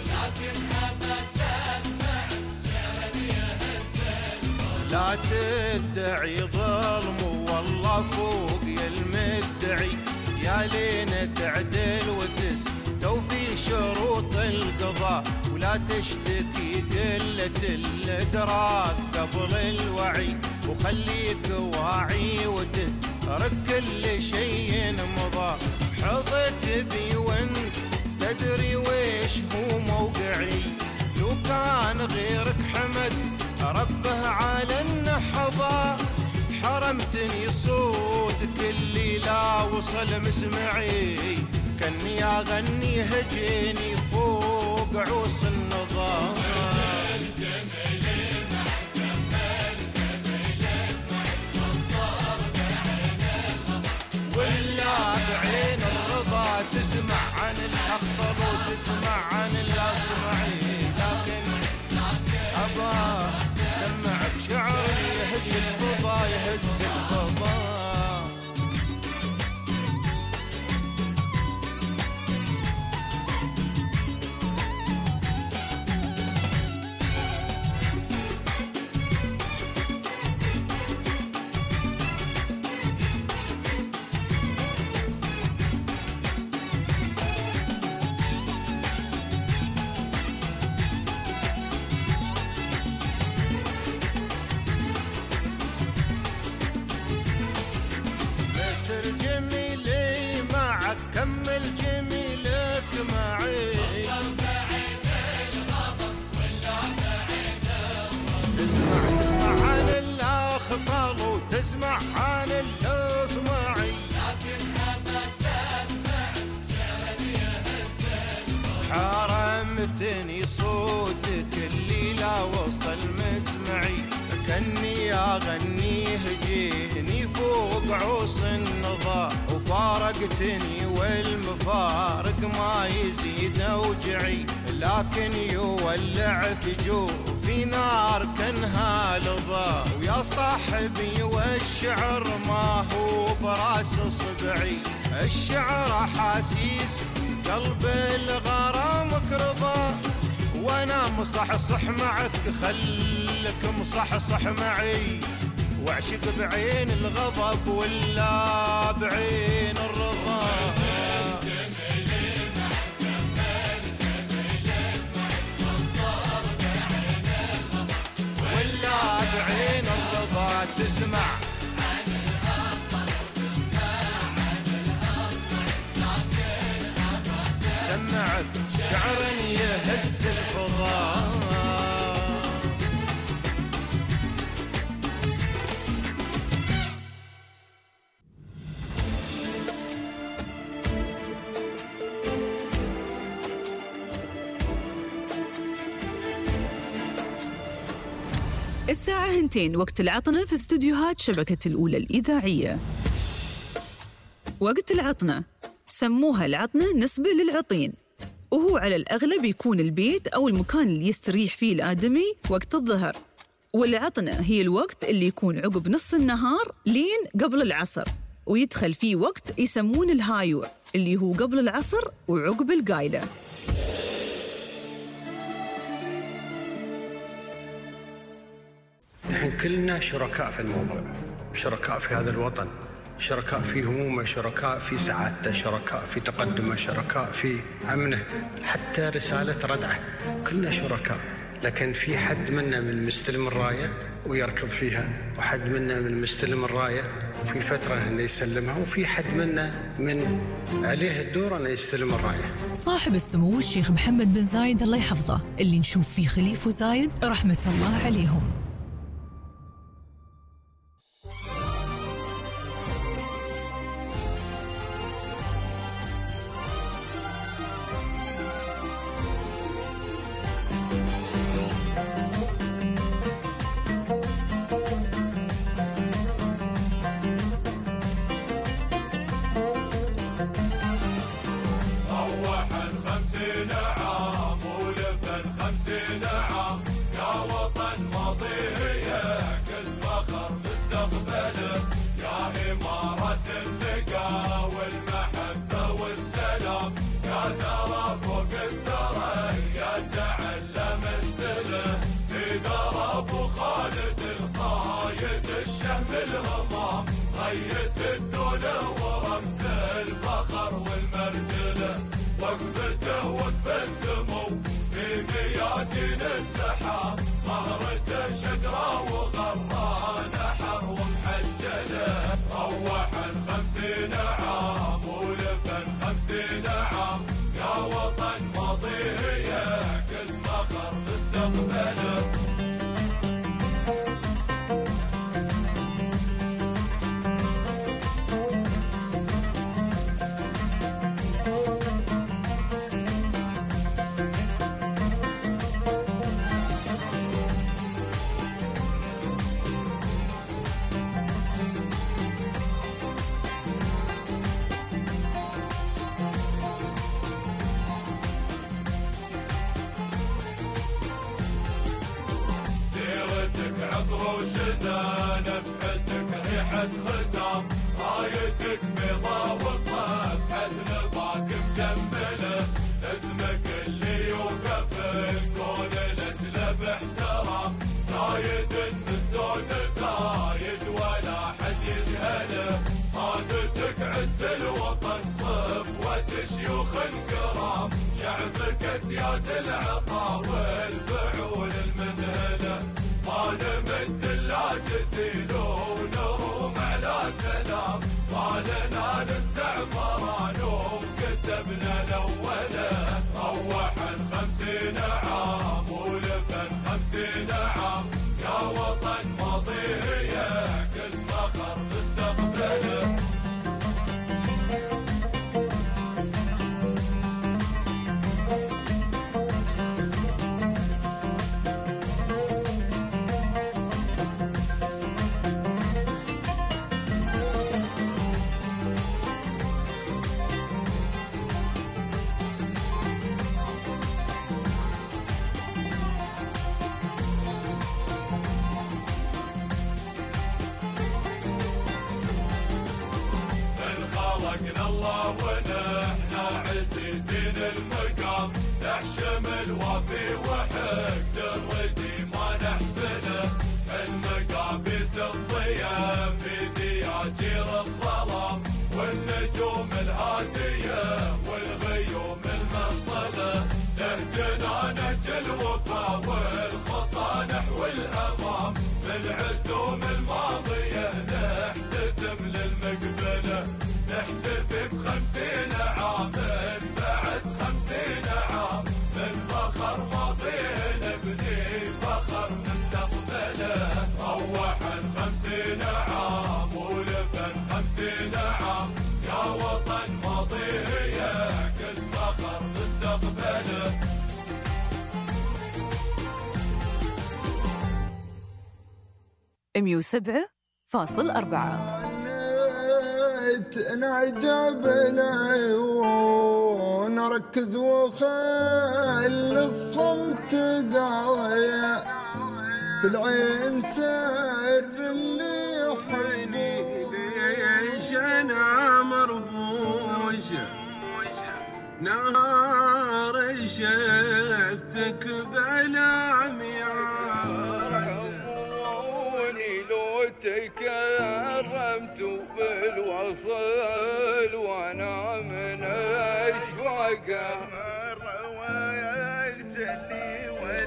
لا تدعي ظلم والله فوق يا المدعي يا لين تعدل وتستوفي شروط القضاء ولا تشتكي قلة الإدراك قبل الوعي وخليك واعي وتترك كل شيء مضى حظت بي وانت تدري ويش هو موقعي لو كان غيرك حمد ربه على النحظة حرمتني صوتك اللي لا وصل مسمعي كني أغني هجيني فوق عوص النظام ولا بعين الرضا تسمع عن الأخطر وتسمع عن الأصمعي لكن أبا سمعك شعر يهز الفضا يهز الفضا جميلي معك كمل جميلك معي تسمع عن الأخطر وتسمع عن الأصمعي حرمتني صوتك اللي لا وصل مسمعي كني أغني هجيني فوق عوص النظا وفارقتني والمفارق ما يزيد أوجعي لكن يولع في جوفي نار كانها لظى ويا صاحبي والشعر ما هو براس صبعي الشعر أحاسيس قلب الغرامك رضا وانا مصحصح معك خلك مصحصح معي واعشق بعين الغضب ولا بعين الرضا ولا بعين الرضا تسمع سمعك شعر يهز الفضاء الساعة 2 وقت العطنة في استوديوهات شبكة الأولى الإذاعية. وقت العطنة سموها العطنة نسبة للعطين، وهو على الأغلب يكون البيت أو المكان اللي يستريح فيه الآدمي وقت الظهر. والعطنة هي الوقت اللي يكون عقب نص النهار لين قبل العصر، ويدخل فيه وقت يسمون الهايور اللي هو قبل العصر وعقب القايلة. نحن كلنا شركاء في الموضوع، شركاء في هذا الوطن، شركاء في همومه، شركاء في سعادته، شركاء في تقدمه، شركاء في أمنه، حتى رسالة ردعه كلنا شركاء. لكن في حد منا من مستلم الراية ويركض فيها، وحد منا من مستلم الراية وفي فترة أنه يسلمها، وفي حد منا من عليه الدور أنه يستلم الراية. صاحب السمو الشيخ محمد بن زايد الله يحفظه، اللي نشوف فيه خليفة زايد رحمة الله عليهم. روح 50 عام الدولة ورمز الفخر والمرجلة، وقفته وقفة سمو في ميادين الزحام، مهرته شقرة وغرانة حر ومحجلة، روح 50 عام ولفن 50 عام، يا وطن ماضيه يعكس فخر مستقبله. وشدا نفحتك ريحة خزام، رايتك بيضا وصفحة نباك مجملة، اسمك اللي يوقف الكون لتله باحترام، زايد من زود زايد ولا حد يجهله، عادتك عز الوطن صفوة شيوخ كرام، شعبك اسياد العطا والفعول المذهله، ما نمد الا جزيل ونروم على سلام، ما لنا الزعفران وكسبنا الاوله، روح 50 عام ولفن 50 عام، يا وطن ماضيه يعكس فخر مستقبله. خلقنا الله ونحنا عزيزين المقام، نحشم الوافي وحقد الردي ما نحفله، المقابيس الضياء في دياجير الظلام، والنجوم الهادية والغيوم المطلة، نهجنا نهج الوفا والخطى نحو الأمام، بالعزوم الماضية نحتسم للمقبلة، نحتفي ب50 عام بعد 50 عام، من فخر ماضيه نبني فخر مستقبله، روح 50 عام ولفن 50 عام، يا وطن ماضيه يعكس فخر مستقبله. $107.4 نعجبنا ونركز وخلي الصمت قاية في العين سر اللي يحبني، ليش انا مربوش نهار شفتك بعلامي، لو تكرمت بالوصل وانا من اشواقه رويت اللي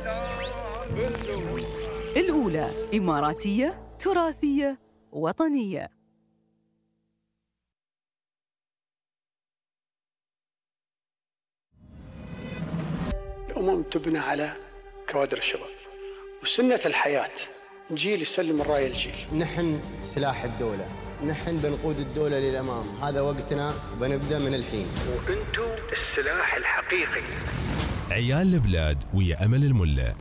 ولا الأولى إماراتية تراثية وطنية. الأمم تبنى على كوادر الشباب، وسنة الحياة جيل يسلم الراية الجيل. نحن سلاح الدولة، نحن بنقود الدولة للأمام، هذا وقتنا وبنبدأ من الحين. وأنتم السلاح الحقيقي. عيال البلاد ويا أمل الملا.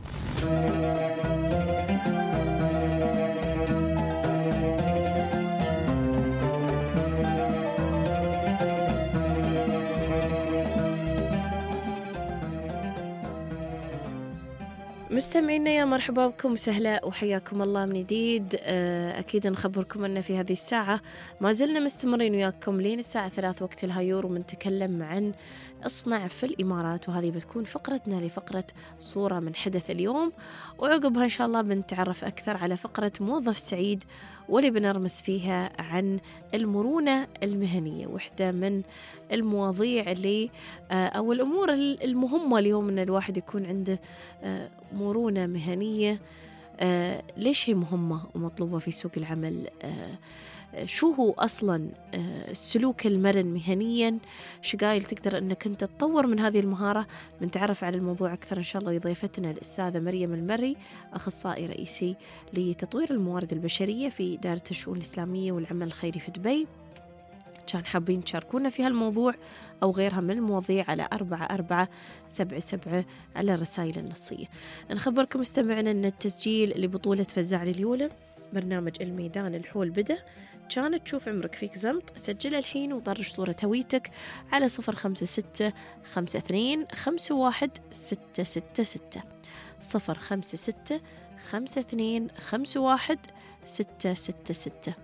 مستمعينا يا مرحبا بكم وسهلا وحياكم الله من جديد. أكيد نخبركم أن في هذه الساعة ما زلنا مستمرين وياكم لين الساعة 3 وقت الهايور، ومنتكلم عن اصنع في الإمارات، وهذه بتكون فقرتنا لفقرة صورة من حدث اليوم، وعقبها إن شاء الله بنتعرف أكثر على فقرة موظف سعيد، واللي بنرمس فيها عن المرونة المهنية، واحدة من المواضيع اللي أو الأمور المهمة اليوم أن الواحد يكون عنده مرونة مهنية. ليش هي مهمة ومطلوبة في سوق العمل؟ شو هو أصلا السلوك المرن مهنيا؟ شقايل تقدر أنك أنت تطور من هذه المهارة؟ بنتعرف على الموضوع أكثر إن شاء الله وضيفتنا الأستاذة مريم المري، أخصائي رئيسي لتطوير الموارد البشرية في دائرة الشؤون الإسلامية والعمل الخيري في دبي. كان حابين تشاركونا في هالموضوع أو غيرها من المواضيع على 4477 على الرسائل النصية. نخبركم مستمعنا أن التسجيل لبطولة فزاع اليولة برنامج الميدان الحول بدأ. كانت تشوف عمرك فيك زمط، سجل الحين وطرش صورة هويتك على 056 52 51 666 056 52 51 666.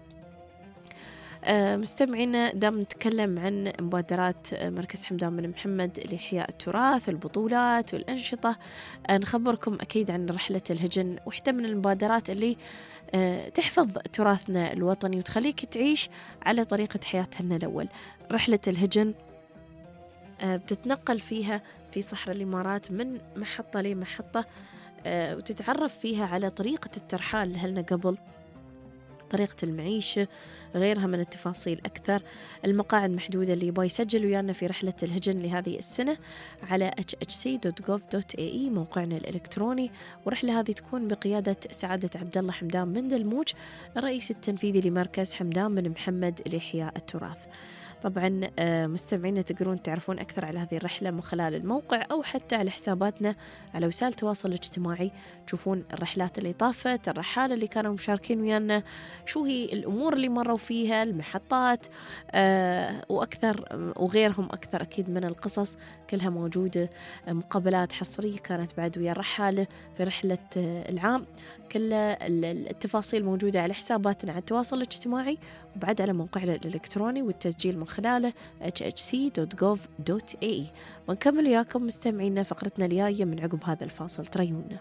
مستمعينا دام نتكلم عن مبادرات مركز حمدان بن محمد لإحياء التراث، البطولات والأنشطة، نخبركم أكيد عن رحلة الهجن، واحدة من المبادرات اللي تحفظ تراثنا الوطني وتخليك تعيش على طريقة حياتنا الأول. رحلة الهجن بتتنقل فيها في صحراء الإمارات من محطة لمحطة، وتتعرف فيها على طريقة الترحال لأهلنا قبل، طريقة المعيشة، غيرها من التفاصيل أكثر. المقاعد محدودة، اللي يبغى يسجل ويانا في رحلة الهجن لهذه السنة على hhc.gov.ae موقعنا الإلكتروني. ورحلة هذه تكون بقيادة سعادة عبد الله حمدان بن دلموج، الرئيس التنفيذي لمركز حمدان بن محمد لإحياء التراث. طبعا مستمعينا تقدرون تعرفون أكثر على هذه الرحلة من خلال الموقع أو حتى على حساباتنا على وسائل التواصل الاجتماعي، تشوفون الرحلات اللي طافت، الرحالة اللي كانوا مشاركين ويانا، شو هي الأمور اللي مروا فيها، المحطات وأكثر وغيرهم أكثر أكيد من القصص كلها موجودة. مقابلات حصرية كانت بعد ويا الرحالة في رحلة العام، كل التفاصيل موجودة على حساباتنا على التواصل الاجتماعي وبعد على موقعنا الإلكتروني، والتسجيل من خلاله hhc.gov.ae. ونكمل وياكم مستمعينا فقرتنا الجاية من عقب هذا الفاصل، تريونا.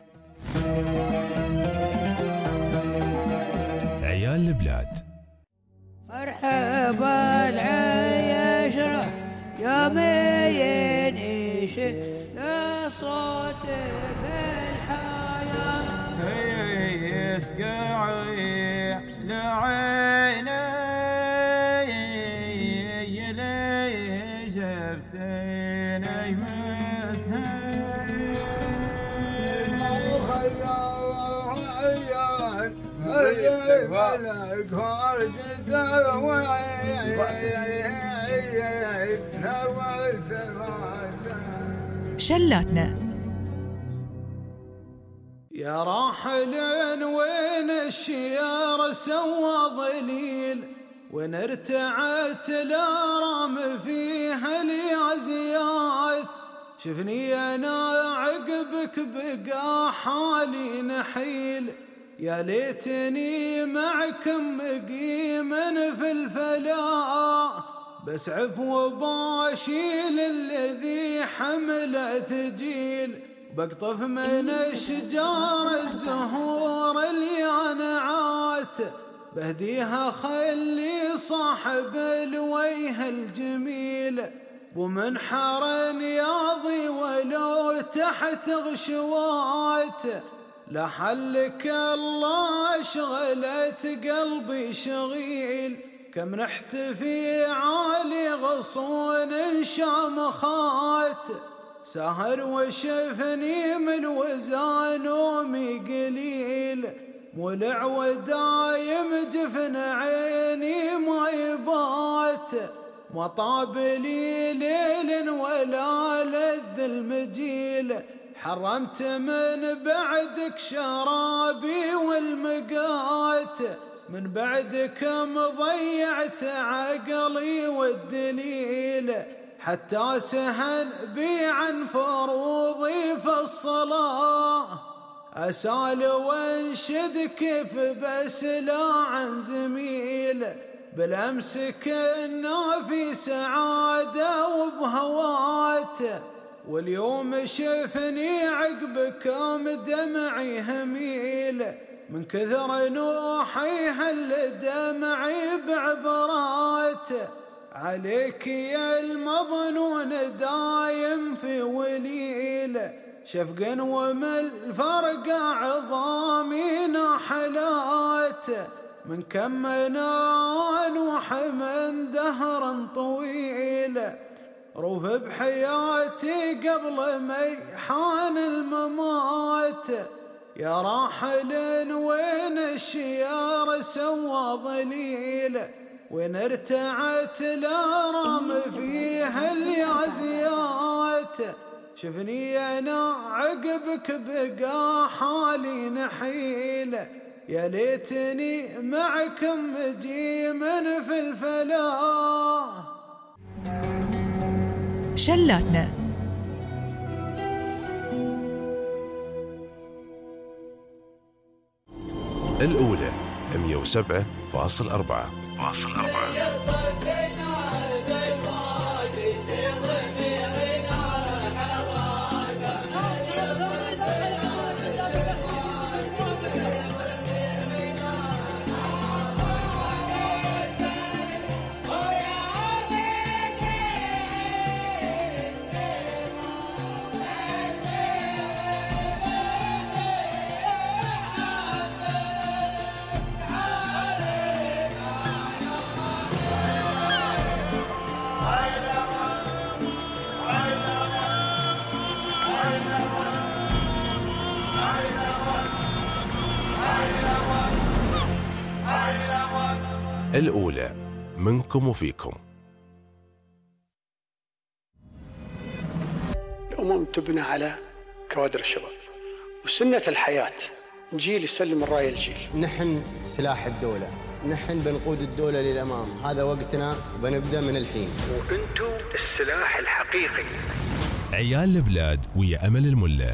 عيال البلاد. مرحبا العيش يا مين إيش يا صوت بالحياة يسقعي لعيني يلي جبتيني شلاتنا. يا راحلين وين الشيار سوى ظليل، وين ارتعت الارام فيها اليازيات، شفني انا عقبك بقى حالي نحيل، يا ليتني معكم مقيما في الفلاء، بس عفو باشيل الذي حمله ثقيل، بقطف من الشجار الزهور اليانعات، بهديها خلي صاحب الوجه الجميل، ومنحر ياضي ولو تحت غشوات، لحلك الله شغلت قلبي شغيل، كم نحتفي عالي غصون شامخات، سهر وشفني من وزان أمي قليل، مولع ودايم جفن عيني ما يبات، ما طاب لي ليل ولا لذ المجيل، حرمت من بعدك شرابي والمقات، من بعدك مضيعت عقلي والدليل، حتى سهن بي عن فروضي في الصلاة، أسال وانشد كيف بس لا عن زميل، بالأمس كنا في سعادة وبهوات، واليوم شفني عقبكم دمعي هميل من كثر نوحي هل دمعي بعبرات عليك يا المظنون دايم في وليل شفقا ومن الفرق عظامي نحلات من كم نوح من دهر طويل روف بحياتي قبل ميحان الممات يا راحل وين الشيار سوى ضليل وين ارتعت الارام فيها اليازيات شفني انا عقبك بقى حالي نحيل يا ليتني معكم مجيما في الفلاح. شلاتنا الأولى 107.4. الأولى منكم وفيكم. الأمم تبنى على كوادر الشباب، وسنة الحياة جيل يسلم الراية الجيل. نحن سلاح الدولة، نحن بنقود الدولة للأمام، هذا وقتنا وبنبدأ من الحين. وأنتم السلاح الحقيقي. عيال البلاد ويا أمل الملة.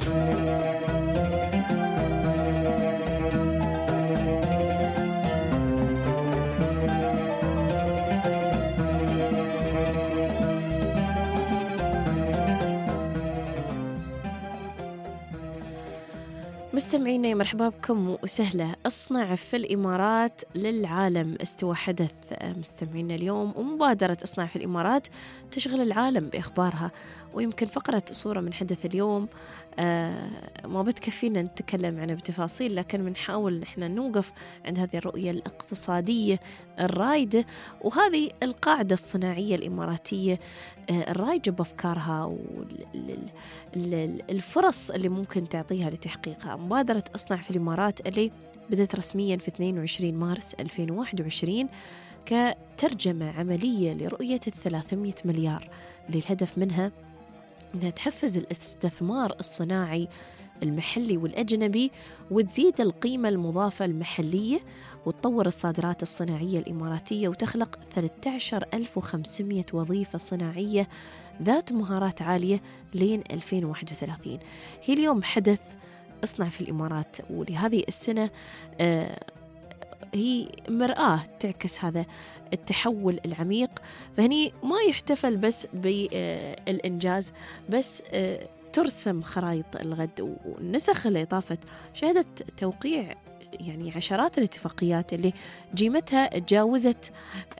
مستمعينا مرحبا بكم وسهلا. اصنع في الإمارات للعالم استوى حدث مستمعينا اليوم، ومبادرة اصنع في الإمارات تشغل العالم بإخبارها. ويمكن فقرة صورة من حدث اليوم ما بتكفينا نتكلم عنها بتفاصيل، لكن بنحاول نحن نوقف عند هذه الرؤية الاقتصادية الرائدة وهذه القاعدة الصناعية الإماراتية الرايجة بأفكارها والفرص اللي ممكن تعطيها لتحقيقها. مبادرة أصنع في الإمارات اللي بدأت رسميا في 22 مارس 2021 كترجمة عملية لرؤية 300 مليار اللي الهدف منها أنها تحفز الاستثمار الصناعي المحلي والأجنبي وتزيد القيمة المضافة المحلية وتطور الصادرات الصناعية الإماراتية وتخلق 13,500 وظيفة صناعية ذات مهارات عالية لين 2031. هي اليوم حدث اصنع في الإمارات، ولهذه السنة هي مرآة تعكس هذا التحول العميق. فهني ما يحتفل بس بالإنجاز، بس ترسم خرائط الغد ونسخ الإضافة شهدت توقيع يعني عشرات الاتفاقيات اللي قيمتها تجاوزت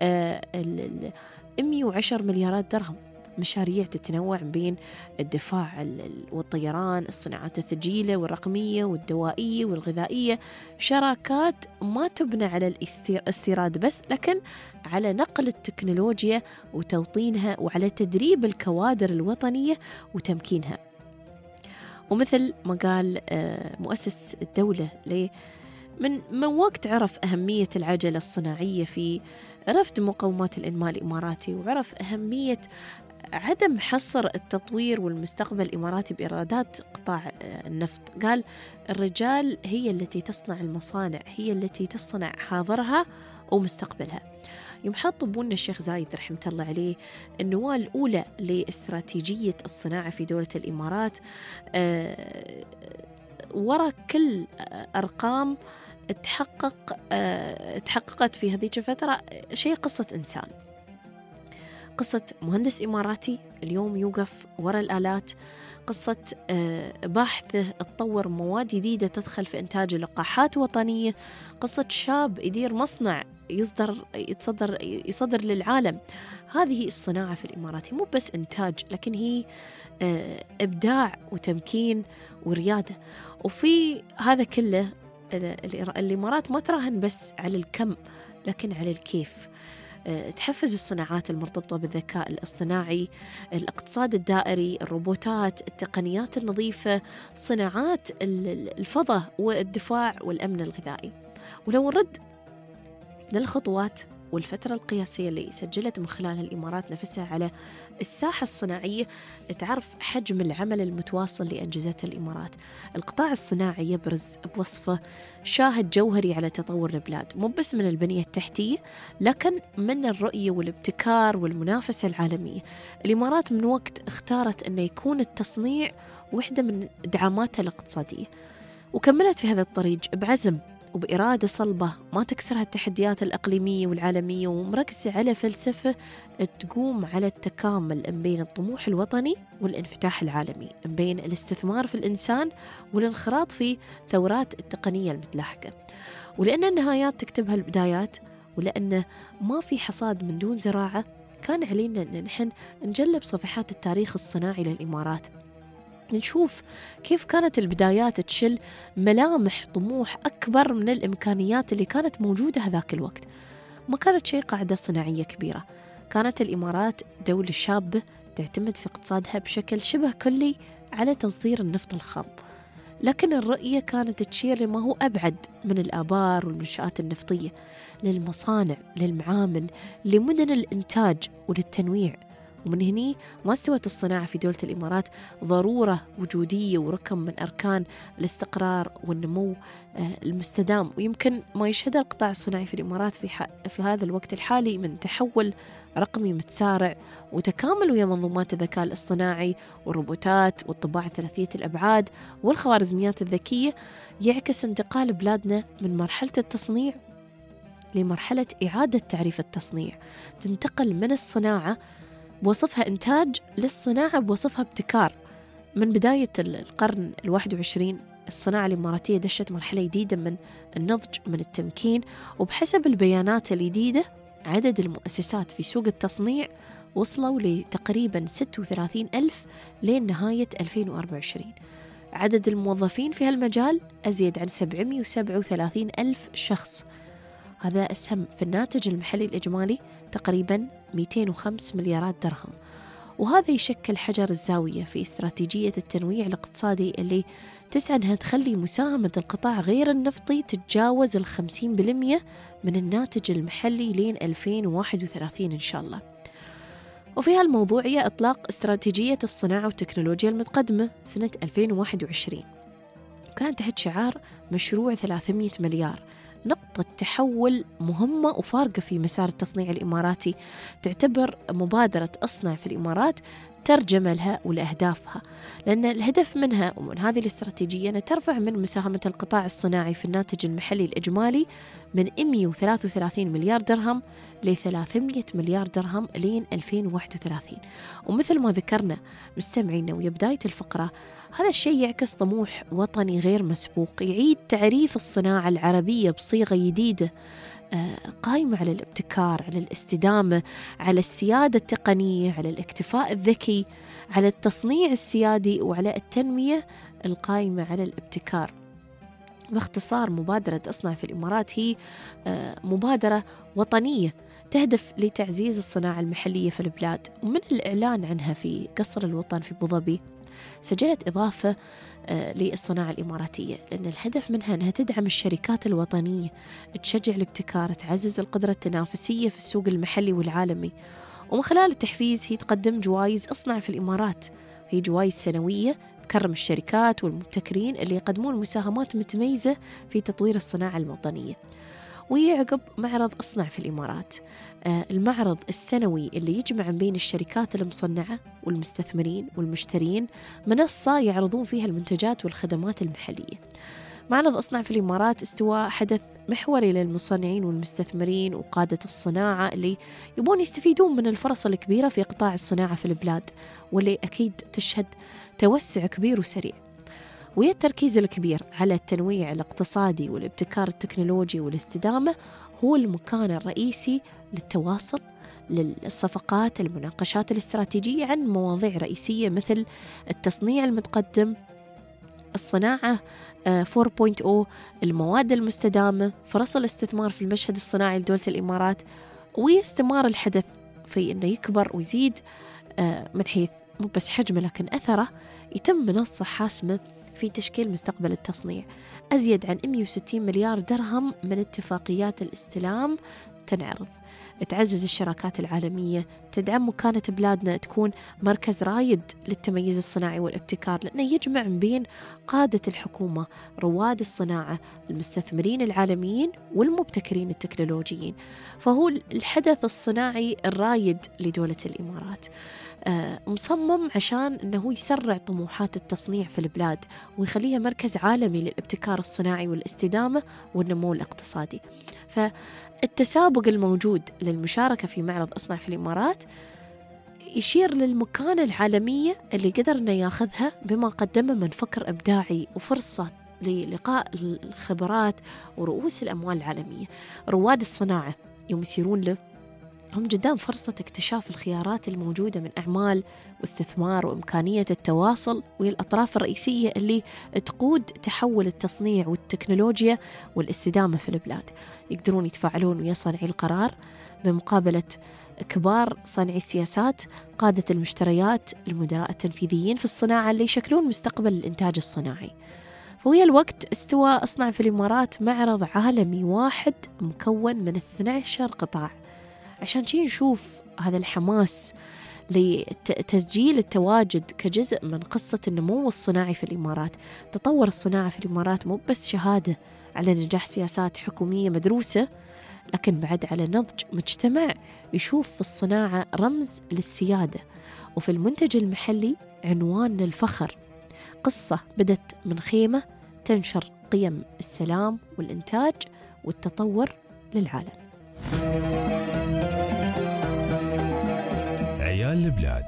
110 مليارات درهم. مشاريع تتنوع بين الدفاع والطيران، الصناعات الثقيلة والرقمية والدوائية والغذائية، شراكات ما تبنى على الاستيراد بس، لكن على نقل التكنولوجيا وتوطينها وعلى تدريب الكوادر الوطنية وتمكينها. ومثل ما قال مؤسس الدولة من وقت عرف أهمية العجلة الصناعية في رفض مقومات الإنماء الإماراتي، وعرف أهمية عدم حصر التطوير والمستقبل الإماراتي بإيرادات قطاع النفط. قال الرجال هي التي تصنع المصانع، هي التي تصنع حاضرها ومستقبلها. يوم حط أبونا الشيخ زايد رحمة الله عليه النواة الأولى لاستراتيجية الصناعة في دولة الإمارات، وراء كل أرقام تحققت في هذه الفترة شيء قصة إنسان. قصة مهندس إماراتي اليوم يوقف وراء الآلات، قصة باحثه تطور مواد جديدة تدخل في إنتاج لقاحات وطنية، قصة شاب يدير مصنع يصدر للعالم. هذه الصناعة في الإمارات مو بس إنتاج، لكن هي إبداع وتمكين وريادة. وفي هذا كله الإمارات ما تراهن بس على الكم لكن على الكيف. تحفز الصناعات المرتبطة بالذكاء الاصطناعي، الاقتصاد الدائري، الروبوتات، التقنيات النظيفة، صناعات الفضاء والدفاع والأمن الغذائي. ولو نرد للخطوات والفترة القياسية اللي سجلت من خلالها الإمارات نفسها على الساحة الصناعية، تعرف حجم العمل المتواصل اللي أنجزته الإمارات. القطاع الصناعي يبرز بوصفه شاهد جوهري على تطور البلاد، مو بس من البنية التحتية لكن من الرؤية والابتكار والمنافسة العالمية. الإمارات من وقت اختارت أن يكون التصنيع واحدة من دعاماتها الاقتصادية، وكملت في هذا الطريق بعزم وبإرادة صلبة ما تكسرها التحديات الأقليمية والعالمية، ومركزة على فلسفة تقوم على التكامل بين الطموح الوطني والانفتاح العالمي، بين الاستثمار في الإنسان والانخراط في ثورات التقنية المتلاحقة. ولأن النهايات تكتبها البدايات، ولأن ما في حصاد من دون زراعة، كان علينا أن نحن نجلب صفحات التاريخ الصناعي للإمارات، نشوف كيف كانت البدايات تشل ملامح طموح أكبر من الإمكانيات اللي كانت موجودة هذاك الوقت. ما كانت شيء قاعدة صناعية كبيرة، كانت الإمارات دولة شابة تعتمد في اقتصادها بشكل شبه كلي على تصدير النفط الخام، لكن الرؤية كانت تشير لما هو أبعد من الآبار والمنشآت النفطية، للمصانع، للمعامل، لمدن الإنتاج وللتنويع. ومن هني ما استوت الصناعة في دولة الإمارات ضرورة وجودية وركن من أركان الاستقرار والنمو المستدام. ويمكن ما يشهد القطاع الصناعي في الإمارات في هذا الوقت الحالي من تحول رقمي متسارع وتكامل ويا منظومات الذكاء الاصطناعي والروبوتات والطباعة ثلاثية الأبعاد والخوارزميات الذكية، يعكس انتقال بلادنا من مرحلة التصنيع لمرحلة إعادة تعريف التصنيع. تنتقل من الصناعة بوصفها إنتاج للصناعة بوصفها ابتكار. من بداية القرن 21 الصناعة الإماراتية دشت مرحلة جديدة من النضج، من التمكين، وبحسب البيانات الجديدة عدد المؤسسات في سوق التصنيع وصلوا لتقريبا 36,000 لين نهاية 2024. عدد الموظفين في هالمجال أزيد عن 737,000 شخص. هذا أسهم في الناتج المحلي الإجمالي تقريبا 205 مليارات درهم، وهذا يشكل حجر الزاوية في استراتيجية التنويع الاقتصادي اللي تسعى أنها تخلي مساهمة القطاع غير النفطي تتجاوز 50% من الناتج المحلي لين 2031 إن شاء الله. وفي هالموضوعية إطلاق استراتيجية الصناعة والتكنولوجيا المتقدمة سنة 2021، كان تحت شعار مشروع 300 مليار، نقطة تحول مهمة وفارقة في مسار التصنيع الإماراتي. تعتبر مبادرة أصنع في الإمارات ترجمة لها ولأهدافها، لأن الهدف منها ومن هذه الاستراتيجية أن ترفع من مساهمة القطاع الصناعي في الناتج المحلي الإجمالي من 133 مليار درهم ل 300 مليار درهم لين 2031. ومثل ما ذكرنا مستمعينا ويا بداية الفقرة، هذا الشيء يعكس طموح وطني غير مسبوق، يعيد تعريف الصناعة العربية بصيغة جديدة قائمة على الابتكار، على الاستدامة، على السيادة التقنية، على الاكتفاء الذكي، على التصنيع السيادي، وعلى التنمية القائمة على الابتكار. باختصار مبادرة أصنع في الإمارات هي مبادرة وطنية تهدف لتعزيز الصناعة المحلية في البلاد. ومن الإعلان عنها في قصر الوطن في أبو ظبي سجلت إضافة للصناعة الإماراتية، لأن الهدف منها أنها تدعم الشركات الوطنية، تشجع الابتكار، تعزز القدرة التنافسية في السوق المحلي والعالمي. ومن خلال التحفيز هي تقدم جوائز أصنع في الإمارات، هي جوائز سنوية تكرم الشركات والمبتكرين اللي يقدمون مساهمات متميزة في تطوير الصناعة الوطنية. ويعقب معرض أصنع في الإمارات، المعرض السنوي اللي يجمع بين الشركات المصنعة والمستثمرين والمشترين، منصة يعرضون فيها المنتجات والخدمات المحلية. معرض أصنع في الإمارات استوى حدث محوري للمصنعين والمستثمرين وقادة الصناعة اللي يبون يستفيدون من الفرص الكبيرة في قطاع الصناعة في البلاد، واللي أكيد تشهد توسع كبير وسريع. ويا التركيز الكبير على التنويع الاقتصادي والابتكار التكنولوجي والاستدامة هو المكان الرئيسي للتواصل، للصفقات، المناقشات الاستراتيجية عن مواضيع رئيسية مثل التصنيع المتقدم، الصناعة 4.0، المواد المستدامة، فرص الاستثمار في المشهد الصناعي لدولة الإمارات. ويستمر الحدث في أنه يكبر ويزيد من حيث مو بس حجمه لكن أثره. يتم منصة حاسمة في تشكيل مستقبل التصنيع. أزيد عن 160 مليار درهم من اتفاقيات الاستلام تنعرض، تعزز الشراكات العالمية، تدعم مكانة بلادنا تكون مركز رايد للتميز الصناعي والابتكار، لأنه يجمع بين قادة الحكومة، رواد الصناعة، المستثمرين العالميين والمبتكرين التكنولوجيين. فهو الحدث الصناعي الرايد لدولة الإمارات، مصمم عشان أنه يسرع طموحات التصنيع في البلاد ويخليها مركز عالمي للابتكار الصناعي والاستدامة والنمو الاقتصادي. فالتسابق الموجود للمشاركة في معرض أصنع في الإمارات يشير للمكانة العالمية اللي قدرنا ياخذها بما قدمه من فكر إبداعي وفرصة للقاء الخبرات ورؤوس الأموال العالمية. رواد الصناعة يوم يصيرون له هم قدام فرصة اكتشاف الخيارات الموجودة من أعمال واستثمار وإمكانية التواصل وهي الأطراف الرئيسية اللي تقود تحول التصنيع والتكنولوجيا والاستدامة في البلاد. يقدرون يتفاعلون ويا صانعي القرار بمقابلة كبار صانعي السياسات، قادة المشتريات، المدراء التنفيذيين في الصناعة اللي يشكلون مستقبل الإنتاج الصناعي. فويا الوقت استوى أصنع في الإمارات معرض عالمي واحد مكون من 12 قطاع، عشان شي نشوف هذا الحماس لتسجيل التواجد كجزء من قصة النمو الصناعي في الإمارات. تطور الصناعة في الإمارات مو بس شهادة على نجاح سياسات حكومية مدروسة، لكن بعد على نضج مجتمع يشوف في الصناعة رمز للسيادة، وفي المنتج المحلي عنوان للفخر. قصة بدت من خيمة تنشر قيم السلام والإنتاج والتطور للعالم. عيال البلاد.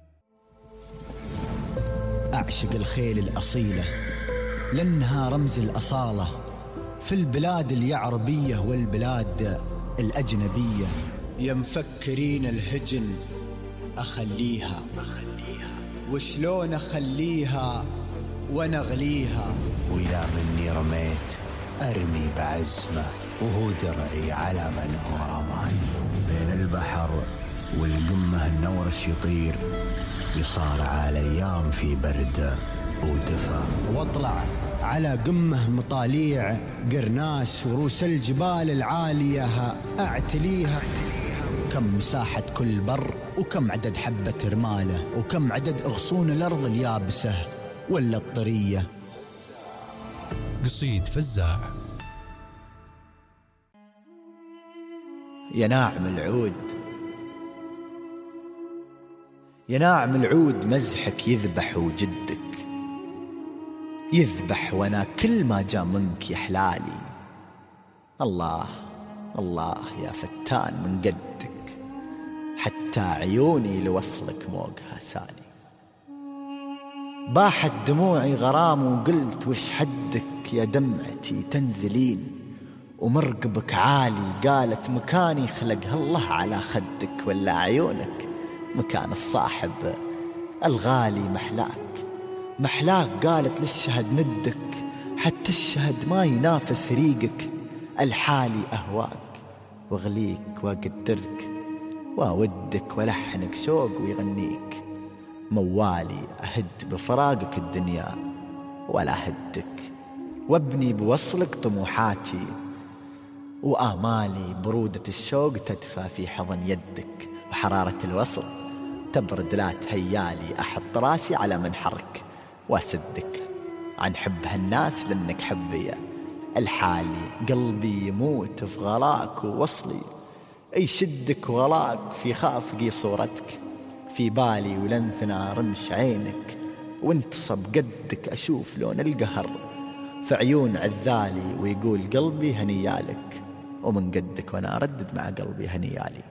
أعشق الخيل الأصيلة لأنها رمز الأصالة في البلاد اليعربية والبلاد الأجنبية. يا مفكرين الهجن أخليها، وشلون أخليها ونغليها، وإلى مني رميت أرمي بعزمه وهو درعي على من هو رماني. بين البحر والقمة النورش يطير، يصارع الأيام في برد ودفا، واطلع على قمة مطاليع قرناس وروس الجبال العالية أعتليها. كم مساحة كل بر، وكم عدد حبة رمالة، وكم عدد أغصون الأرض اليابسة ولا الطرية. قصيد فزاع. يا ناعم العود، يا ناعم العود، مزحك يذبح وجدك يذبح، وانا كل ما جاء منك يحلالي. الله الله يا فتان من قدك، حتى عيوني لوصلك موقها سالي. باحت دموعي غرام وقلت وش حدك يا دمعتي تنزلين، ومرقبك عالي قالت مكاني خلقها الله على خدك، ولا عيونك مكان الصاحب الغالي محلاك. محلاك قالت للشهد ندك، حتى الشهد ما ينافس ريقك. الحالي أهواك واغليك واقدرك، واودك ولحنك شوق ويغنيك. موالي أهد بفراقك الدنيا ولا هدك، وابني بوصلك طموحاتي، وآمالي برودة الشوق تدفى في حضن يدك. وحرارة الوصل تبرد لا تهيالي، أحط راسي على منحرك واسدك. عن حب هالناس لأنك حبي الحالي، قلبي يموت في غلاك ووصلي. أي شدك وغلاك في خافقي صورتك، في بالي ولنثنا رمش عينك. وانتصب قدك أشوف لون القهر في عيون عذالي ويقول قلبي هنيالك، ومن قدك وأنا أردد مع قلبي هنيالي.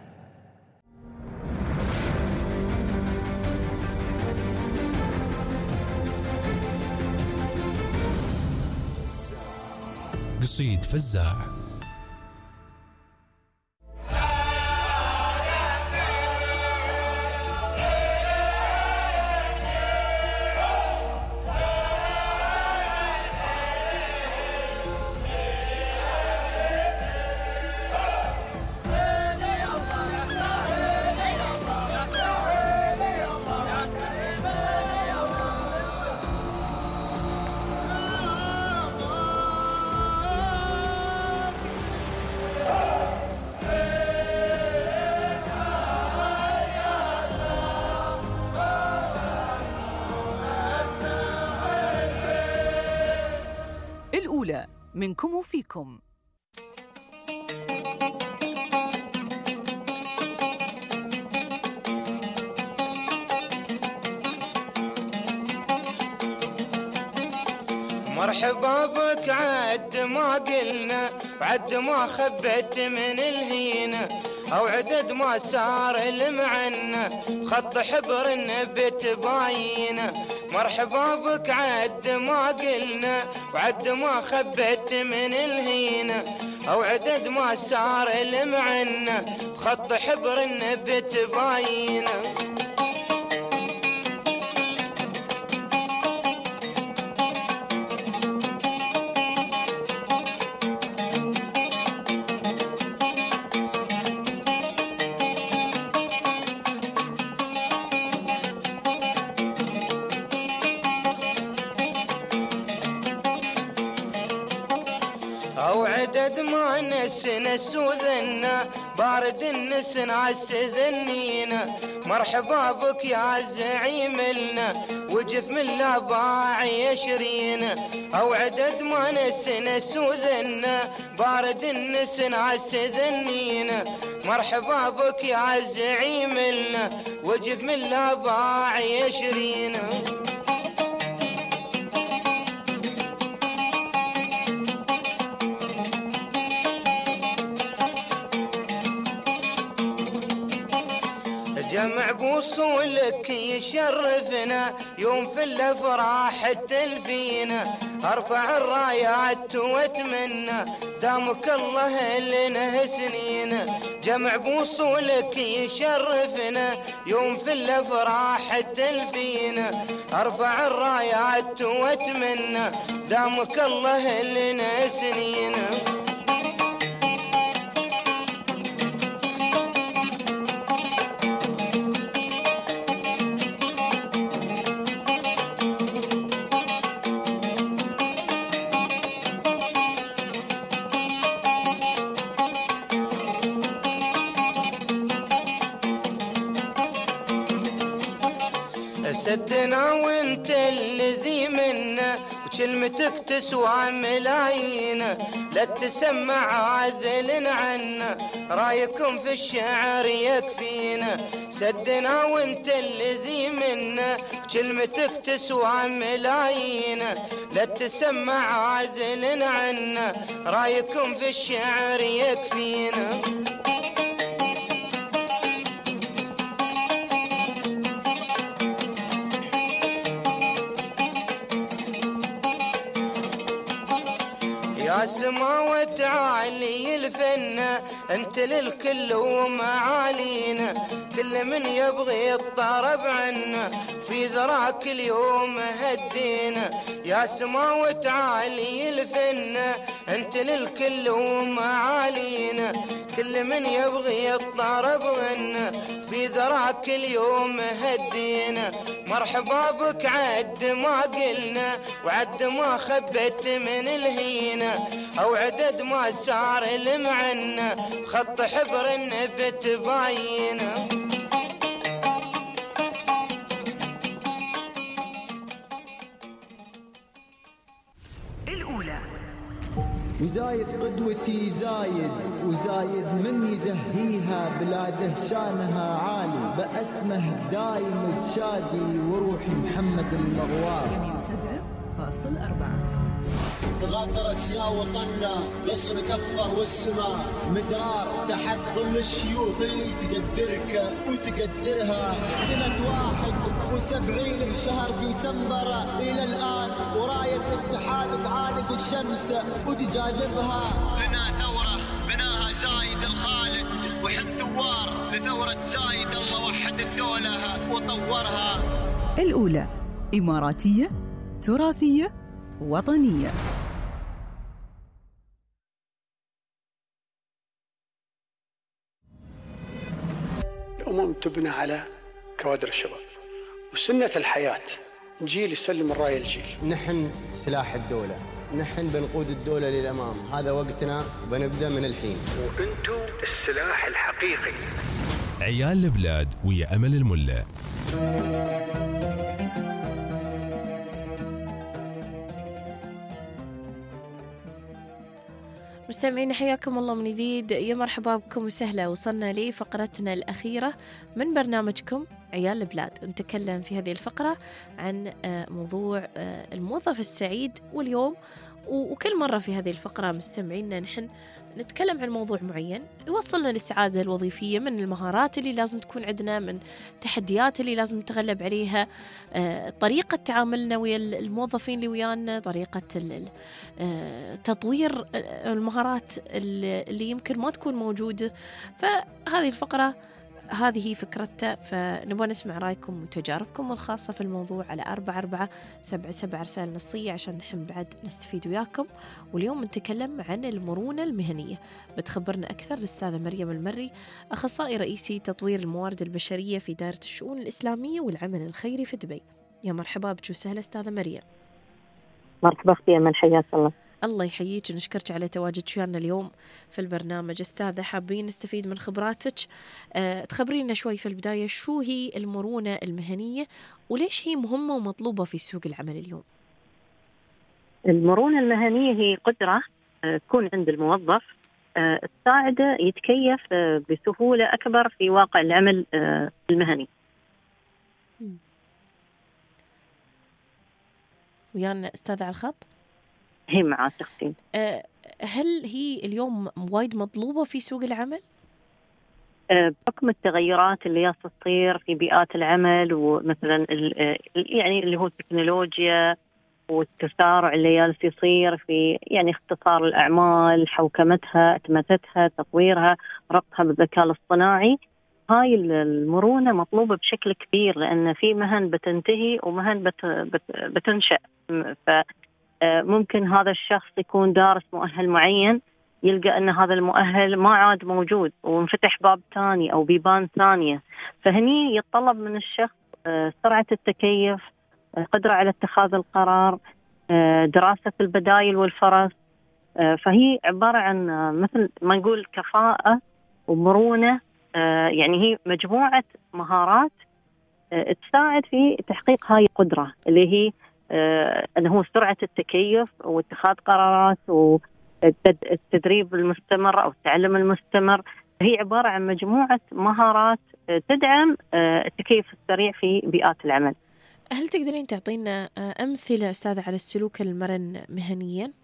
قصيد فزاع. الأولى منكم وفيكم. مرحبا بك عد ما قلنا وعد ما خبت من الهينة، أو عدد ما سار المعنى خط حبر بتباينه. مرحبا بك عد ما قلنا وعد ما خبت من الهينة، أو عدد ما سار المعنى خط حبر بتباينه. أو عدد ما نسنس وذنا بارد النسن عس ذنينا. مرحبا بك يا زعيم لنا وجف من لباعي يشرينا. أو عدد ما نسنس وذنا بارد النسن عس ذنينا. مرحبا بك يا زعيم لنا وجف من لباعي يشرينا. جمع بوصولك يشرفنا يوم في الافراح تلفينا. ارفع الرايات واتمنى دامك الله لنا سنين. جمع بوصولك يشرفنا يوم في الافراح تلفينا. ارفع الرايات واتمنى دامك الله لنا سنين. سدنا وانت الذي منا وكلمتك تسوى ملايين. لا تسمع عاذل عنا رايكم في الشعر يكفينا. سدنا وانت الذي منا وكلمتك تسوى ملايين. لا تسمع عاذل عنا رايكم في الشعر يكفينا. يا سما وتعالي الفنة انت للكل ومعالينا. كل من يبغي الطرب عنا في ذراك اليوم هدينا. يا سما وتعالي الفنة انت للكل ومعالينا. كل من يبغي الطرب عنا في ذراك اليوم هدينا. مرحبا بك عد ما قلنا وعد ما خبت من الهينة. أو عدد ما سار المعنى خط حبر بتباينه. الأولى وزايد قدوتي زايد وزايد من يزهيها بلاده شانها عالي بأسمه دايم تشادي وروحي محمد المغوار 107.4. تغطرس يا وطننا غصنك أخضر والسماء مدرار تحت ظل الشيوخ اللي تقدرك وتقدرها. سنة 71 بشهر ديسمبر إلى الآن وراية الاتحاد تعانق الشمس وتجاذبها. لنا ثورة بناها زايد الخالد وحن ثوار لثورة زايد، الله وحد الدولة وطورها. الأولى إماراتية تراثية وطنية. الأمم تبنى على كوادر الشباب، وسنة الحياة جيل يسلم الراية الجيل. نحن سلاح الدولة، نحن بنقود الدولة للأمام، هذا وقتنا وبنبدأ من الحين. وأنتم السلاح الحقيقي. عيال البلاد ويا أمل الملا. مستمعين حياكم الله من جديد، يا مرحبا بكم وسهلا. وصلنا لفقرتنا الأخيرة من برنامجكم عيال البلاد. نتكلم في هذه الفقرة عن موضوع الموظف السعيد، واليوم وكل مرة في هذه الفقرة مستمعينا نحن نتكلم عن موضوع معين يوصلنا للسعادة الوظيفية، من المهارات اللي لازم تكون عندنا، من التحديات اللي لازم نتغلب عليها، طريقة تعاملنا ويا الموظفين اللي ويانا، طريقة تطوير المهارات اللي يمكن ما تكون موجودة. فهذه الفقرة هذه فكرتها، فنبغى نسمع رأيكم وتجاربكم الخاصة في الموضوع على 4477 رسالة نصية عشان نحن بعد نستفيد وياكم. واليوم نتكلم عن المرونة المهنية. بتخبرنا أكثر الأستاذة مريم المري، أخصائي رئيسي تطوير الموارد البشرية في دائرة الشؤون الإسلامية والعمل الخيري في دبي. يا مرحبا بك وسهلا أستاذة مريم. مرحبا أختي أمل، حياك الله. الله يحييك، نشكرك على تواجدك ويانا اليوم في البرنامج. أستاذة، حابين نستفيد من خبراتك، تخبرينا شوي في البداية شو هي المرونة المهنية وليش هي مهمة ومطلوبة في سوق العمل اليوم؟ المرونة المهنية هي قدرة تكون عند الموظف تساعده يتكيف بسهولة أكبر في واقع العمل المهني. ويانا أستاذة على الخط؟ هي معاك أختي. هل هي اليوم وايد مطلوبة في سوق العمل؟ بحكم التغيرات اللي جالسة تصير في بيئات العمل، ومثلا يعني اللي هو التكنولوجيا والتسارع اللي جالس يصير في يعني اختصار الأعمال، حوكمتها، أتمتتها، تطويرها، ربطها بالذكاء الاصطناعي. هاي المرونة مطلوبة بشكل كبير، لأن في مهن بتنتهي ومهن بتنشأ. ممكن هذا الشخص يكون دارس مؤهل معين، يلقى أن هذا المؤهل ما عاد موجود وانفتح باب ثاني أو بيبان ثانية. فهني يتطلب من الشخص سرعة التكيف، قدرة على اتخاذ القرار، دراسة البدائل والفرص. فهي عبارة عن مثل ما نقول كفاءة ومرونة، يعني هي مجموعة مهارات تساعد في تحقيق هاي القدرة اللي هي أنه سرعة التكيف واتخاذ قرارات والتدريب المستمر أو التعلم المستمر. هي عبارة عن مجموعة مهارات تدعم التكيف السريع في بيئات العمل. هل تقدرين تعطينا أمثلة أستاذة على السلوك المرن مهنيا؟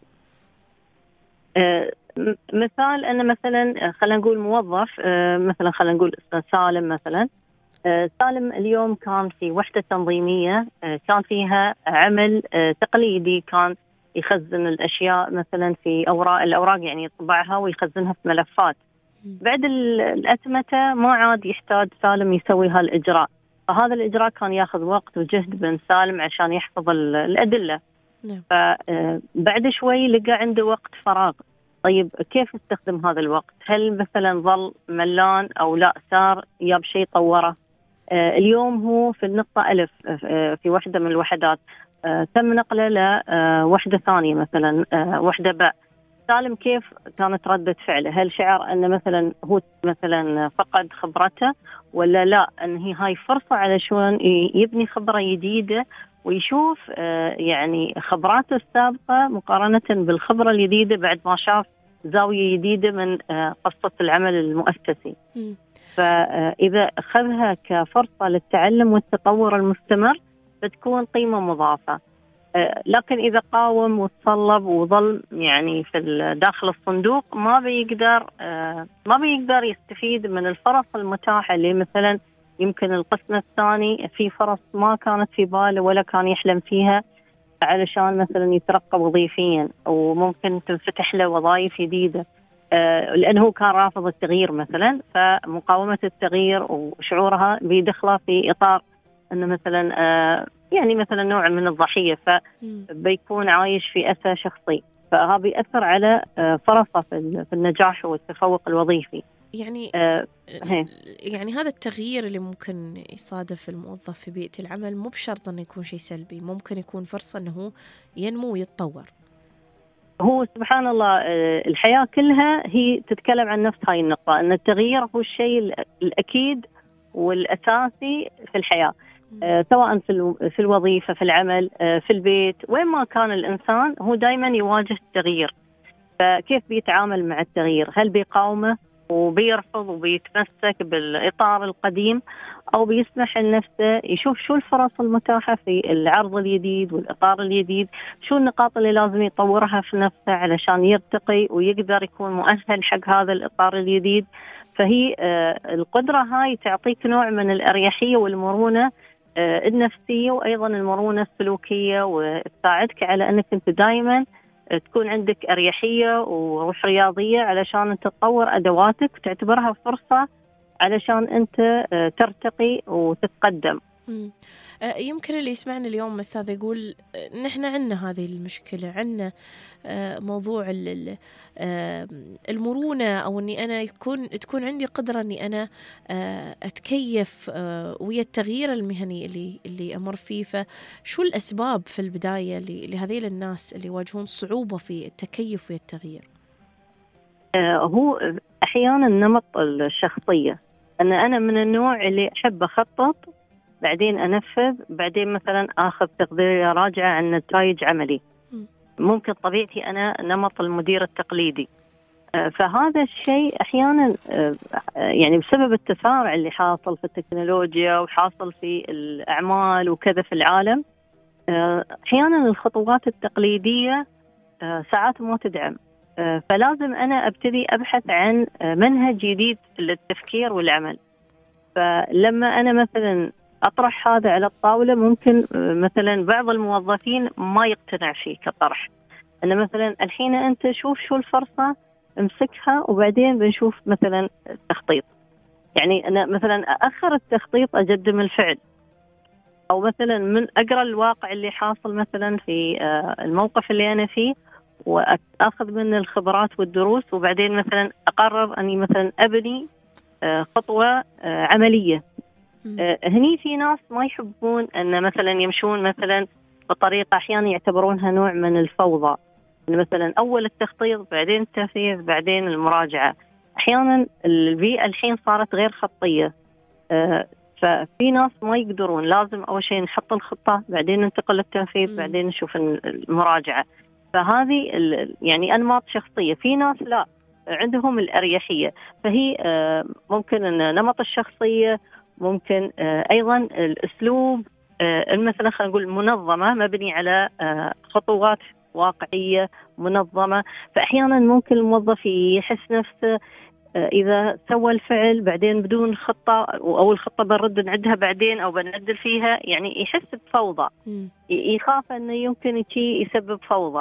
مثال أن مثلا خلينا نقول موظف، مثلا خلينا نقول سالم مثلا. سالم اليوم كان في وحدة تنظيمية كان فيها عمل تقليدي، كان يخزن الأشياء مثلا في الأوراق يعني يطبعها ويخزنها في ملفات. بعد الأتمتة ما عاد يحتاج سالم يسوي هالإجراء، فهذا الإجراء كان ياخذ وقت وجهد من سالم عشان يحفظ الأدلة. فبعد شوي لقى عنده وقت فراغ. طيب كيف استخدم هذا الوقت؟ هل مثلا ظل ملان أو لا صار ياب شيء طوره؟ اليوم هو في النقطة ألف في واحدة من الوحدات، تم نقله لوحدة ثانية مثلا وحدة باء. سالم كيف كانت ردة فعله؟ هل شعر أن مثلا هو مثلا فقد خبرته، ولا لا أن هي هاي فرصة على شلون يبني خبرة جديدة ويشوف يعني خبراته السابقة مقارنة بالخبرة الجديدة بعد ما شاف زاوية جديدة من قصة العمل المؤسسي. فإذا أخذها كفرصة للتعلم والتطور المستمر بتكون قيمة مضافة. لكن إذا قاوم وتصلب وظل يعني في داخل الصندوق ما بيقدر يستفيد من الفرص المتاحة اللي مثلا يمكن القسم الثاني في فرص ما كانت في باله ولا كان يحلم فيها علشان مثلا يترقى وظيفيا، أو ممكن تنفتح له وظائف جديدة لأنه كان رافض التغيير مثلا. فمقاومة التغيير وشعورها بيدخله في إطار أنه مثلا يعني مثلا نوع من الضحية، فبيكون عايش في أسى شخصي، فهذا بيأثر على فرصه في النجاح والتفوق الوظيفي. يعني هذا التغيير اللي ممكن يصادف الموظف في بيئة العمل مو بشرط أنه يكون شيء سلبي، ممكن يكون فرصة أنه ينمو ويتطور. هو سبحان الله الحياة كلها هي تتكلم عن نفس هاي النقطة، أن التغيير هو الشيء الأكيد والأساسي في الحياة، سواء في الوظيفة، في العمل، في البيت، وين ما كان الإنسان هو دايما يواجه التغيير. فكيف بيتعامل مع التغيير؟ هل بيقاومه وبيرفض وبيتمسك بالإطار القديم، أو بيسمح لنفسه يشوف شو الفرص المتاحة في العرض الجديد والإطار الجديد، شو النقاط اللي لازم يطورها في نفسه علشان يرتقي ويقدر يكون مؤهل حق هذا الإطار الجديد. فهي القدرة هاي تعطيك نوع من الأريحية والمرونة النفسية، وأيضا المرونة السلوكية، وتساعدك على أنك أنت دائما تكون عندك أريحية وروح رياضية علشان تطور أدواتك وتعتبرها فرصة علشان أنت ترتقي وتتقدم. يمكن اللي يسمعنا اليوم أستاذ يقول نحن عندنا هذه المشكلة، عندنا موضوع المرونة، أو أني أنا تكون عندي قدرة أني أنا أتكيف ويا التغيير المهني اللي أمر فيه. فشو الأسباب في البداية لهذه الناس اللي يواجهون صعوبة في التكيف ويا التغيير؟ هو أحيانا نمط الشخصية، أنا من النوع اللي أحب أخطط بعدين أنفذ، بعدين مثلا أخذ تقديرية راجعة عن نتائج عملي. ممكن طبيعتي أنا نمط المدير التقليدي، فهذا الشيء أحيانا يعني بسبب التسارع اللي حاصل في التكنولوجيا وحاصل في الأعمال وكذا في العالم، أحيانا الخطوات التقليدية ساعات ما تدعم، فلازم أنا أبتدي أبحث عن منهج جديد للتفكير والعمل. فلما أنا مثلا أطرح هذا على الطاولة، ممكن مثلا بعض الموظفين ما يقتنع فيه كطرح، أنا مثلا الحين أنت شوف شو الفرصة امسكها وبعدين بنشوف مثلا التخطيط. يعني أنا مثلا أأخر التخطيط أقدم الفعل، أو مثلا من أقرأ الواقع اللي حاصل مثلا في الموقف اللي أنا فيه وأخذ من الخبرات والدروس، وبعدين مثلا أقرر أني مثلا أبني خطوة عملية. هني في ناس ما يحبون أن مثلا يمشون مثلا بطريقة أحيانا يعتبرونها نوع من الفوضى، مثلا أول التخطيط بعدين التنفيذ بعدين المراجعة. أحيانا البيئة الحين صارت غير خطية، ففي ناس ما يقدرون، لازم أول شيء نحط الخطة بعدين ننتقل للتنفيذ بعدين نشوف المراجعة. فهذه يعني أنماط شخصية. في ناس لا عندهم الأريحية، فهي ممكن أن نمط الشخصية، ممكن أيضا الأسلوب، مثلا خلينا نقول منظمة مبني على خطوات واقعية منظمة. فأحيانا ممكن الموظف يحس نفسه إذا سوى الفعل بعدين بدون خطة، أو الخطة بنرد نعدها بعدين أو بنعدل فيها، يعني يحس بفوضى، يخاف أنه يمكن يسبب فوضى.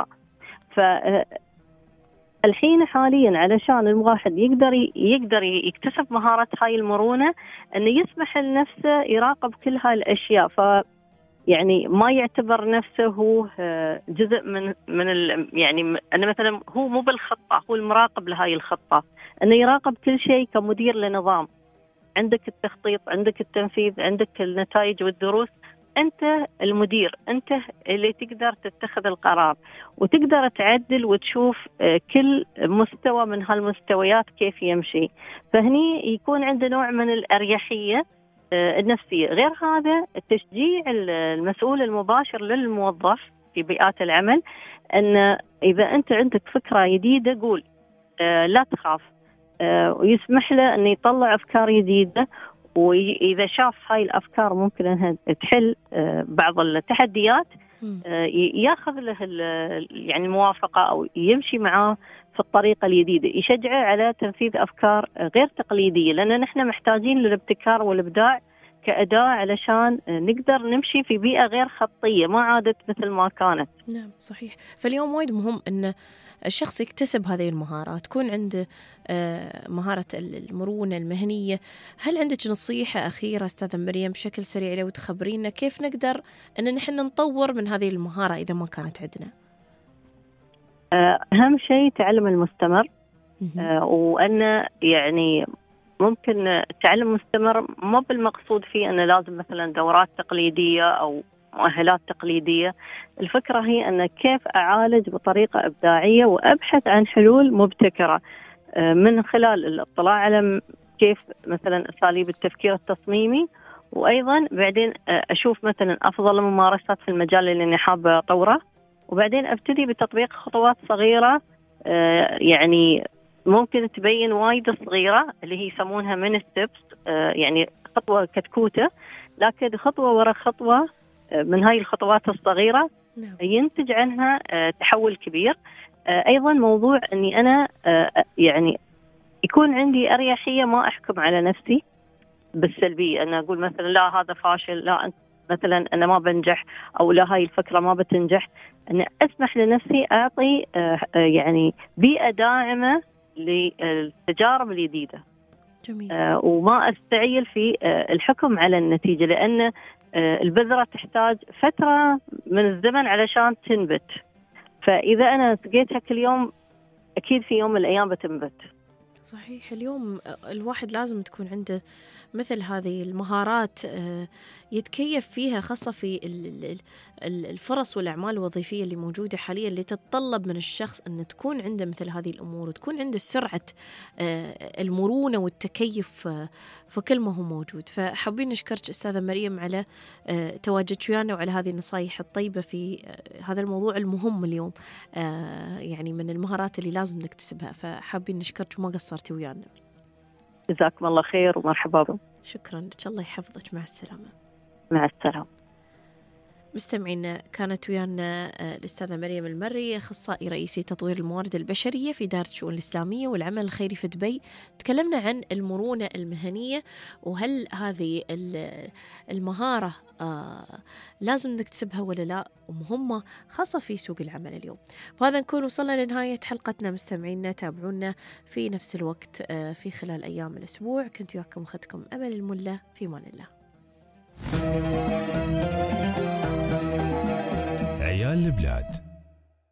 الحين حاليا علشان الواحد يقدر يكتسب مهارة هاي المرونة، أنه يسمح لنفسه يراقب كل هاي الأشياء، يعني ما يعتبر نفسه هو جزء من يعني أنه مثلا هو مو بالخطة، هو المراقب لهاي الخطة، أنه يراقب كل شيء كمدير لنظام. عندك التخطيط، عندك التنفيذ، عندك النتائج والدروس، أنت المدير، أنت اللي تقدر تتخذ القرار وتقدر تعدل وتشوف كل مستوى من هالمستويات كيف يمشي. فهني يكون عنده نوع من الأريحية النفسية. غير هذا التشجيع المسؤول المباشر للموظف في بيئات العمل، أن إذا أنت عندك فكرة جديدة قول، لا تخاف، ويسمح له أن يطلع أفكار جديدة، وإذا شاف هاي الأفكار ممكن أنها تحل بعض التحديات ياخذ له يعني الموافقة أو يمشي معاه في الطريقة الجديدة، يشجعه على تنفيذ أفكار غير تقليدية، لأن نحن محتاجين للابتكار والإبداع كأداة علشان نقدر نمشي في بيئة غير خطية ما عادت مثل ما كانت. نعم صحيح. فاليوم وايد مهم أن الشخص يكتسب هذه المهارات، تكون عنده مهارة المرونة المهنية. هل عندك نصيحة أخيرة أستاذة مريم بشكل سريع لو تخبرينا كيف نقدر أن نحن نطور من هذه المهارة إذا ما كانت عندنا؟ أهم شيء تعلم المستمر، وأن يعني ممكن التعلم المستمر ما بالمقصود فيه أنه لازم مثلا دورات تقليدية أو مؤهلات تقليدية. الفكرة هي أن كيف أعالج بطريقة إبداعية وأبحث عن حلول مبتكرة من خلال الاطلاع على كيف مثلا أساليب التفكير التصميمي، وأيضا بعدين أشوف مثلا أفضل الممارسات في المجال اللي أنا حابة أطوره، وبعدين أبتدي بتطبيق خطوات صغيرة يعني ممكن تبين وايد صغيرة اللي هي يسمونها من ستيبس، يعني خطوة كتكوتة، لكن خطوة ورا خطوة من هاي الخطوات الصغيرة ينتج عنها تحول كبير. أيضا موضوع أني أنا يعني يكون عندي أريحية، ما أحكم على نفسي بالسلبية، أنا أقول مثلا لا هذا فاشل، لا مثلا أنا ما بنجح، أو لا هاي الفكرة ما بتنجح. أنا أسمح لنفسي أعطي يعني بيئة داعمة للتجارب الجديدة. جميل. وما أستعجل في الحكم على النتيجة، لأن البذرة تحتاج فترة من الزمن علشان تنبت، فإذا أنا سقيتها كل يوم أكيد في يوم من الأيام بتنبت. صحيح. اليوم الواحد لازم تكون عنده مثل هذه المهارات يتكيف فيها، خاصة في الفرص والأعمال الوظيفية اللي موجودة حاليا، اللي تتطلب من الشخص أن تكون عنده مثل هذه الأمور، وتكون عنده سرعة المرونة والتكيف في كل ما هو موجود. فحابين نشكرك أستاذة مريم على تواجدك ويانا وعلى هذه النصائح الطيبة في هذا الموضوع المهم اليوم، يعني من المهارات اللي لازم نكتسبها. فحابين نشكرك وما قصرتي ويانا. جزاكم الله خير ومرحبا بكم. شكرا لك، الله يحفظك. مع السلامة. مع السلامة. مستمعينا، كانت ويانا الأستاذة مريم المري، أخصائي رئيسي تطوير الموارد البشرية في دائرة الشؤون الإسلامية والعمل الخيري في دبي. تكلمنا عن المرونة المهنية، وهل هذه المهارة لازم نكتسبها ولا لا، ومهمة خاصة في سوق العمل اليوم. وهذا نكون وصلنا لنهاية حلقتنا. مستمعينا تابعونا في نفس الوقت في خلال أيام الأسبوع. كنت وياكم أختكم أمل الملة، في أمان الله. عيال البلاد.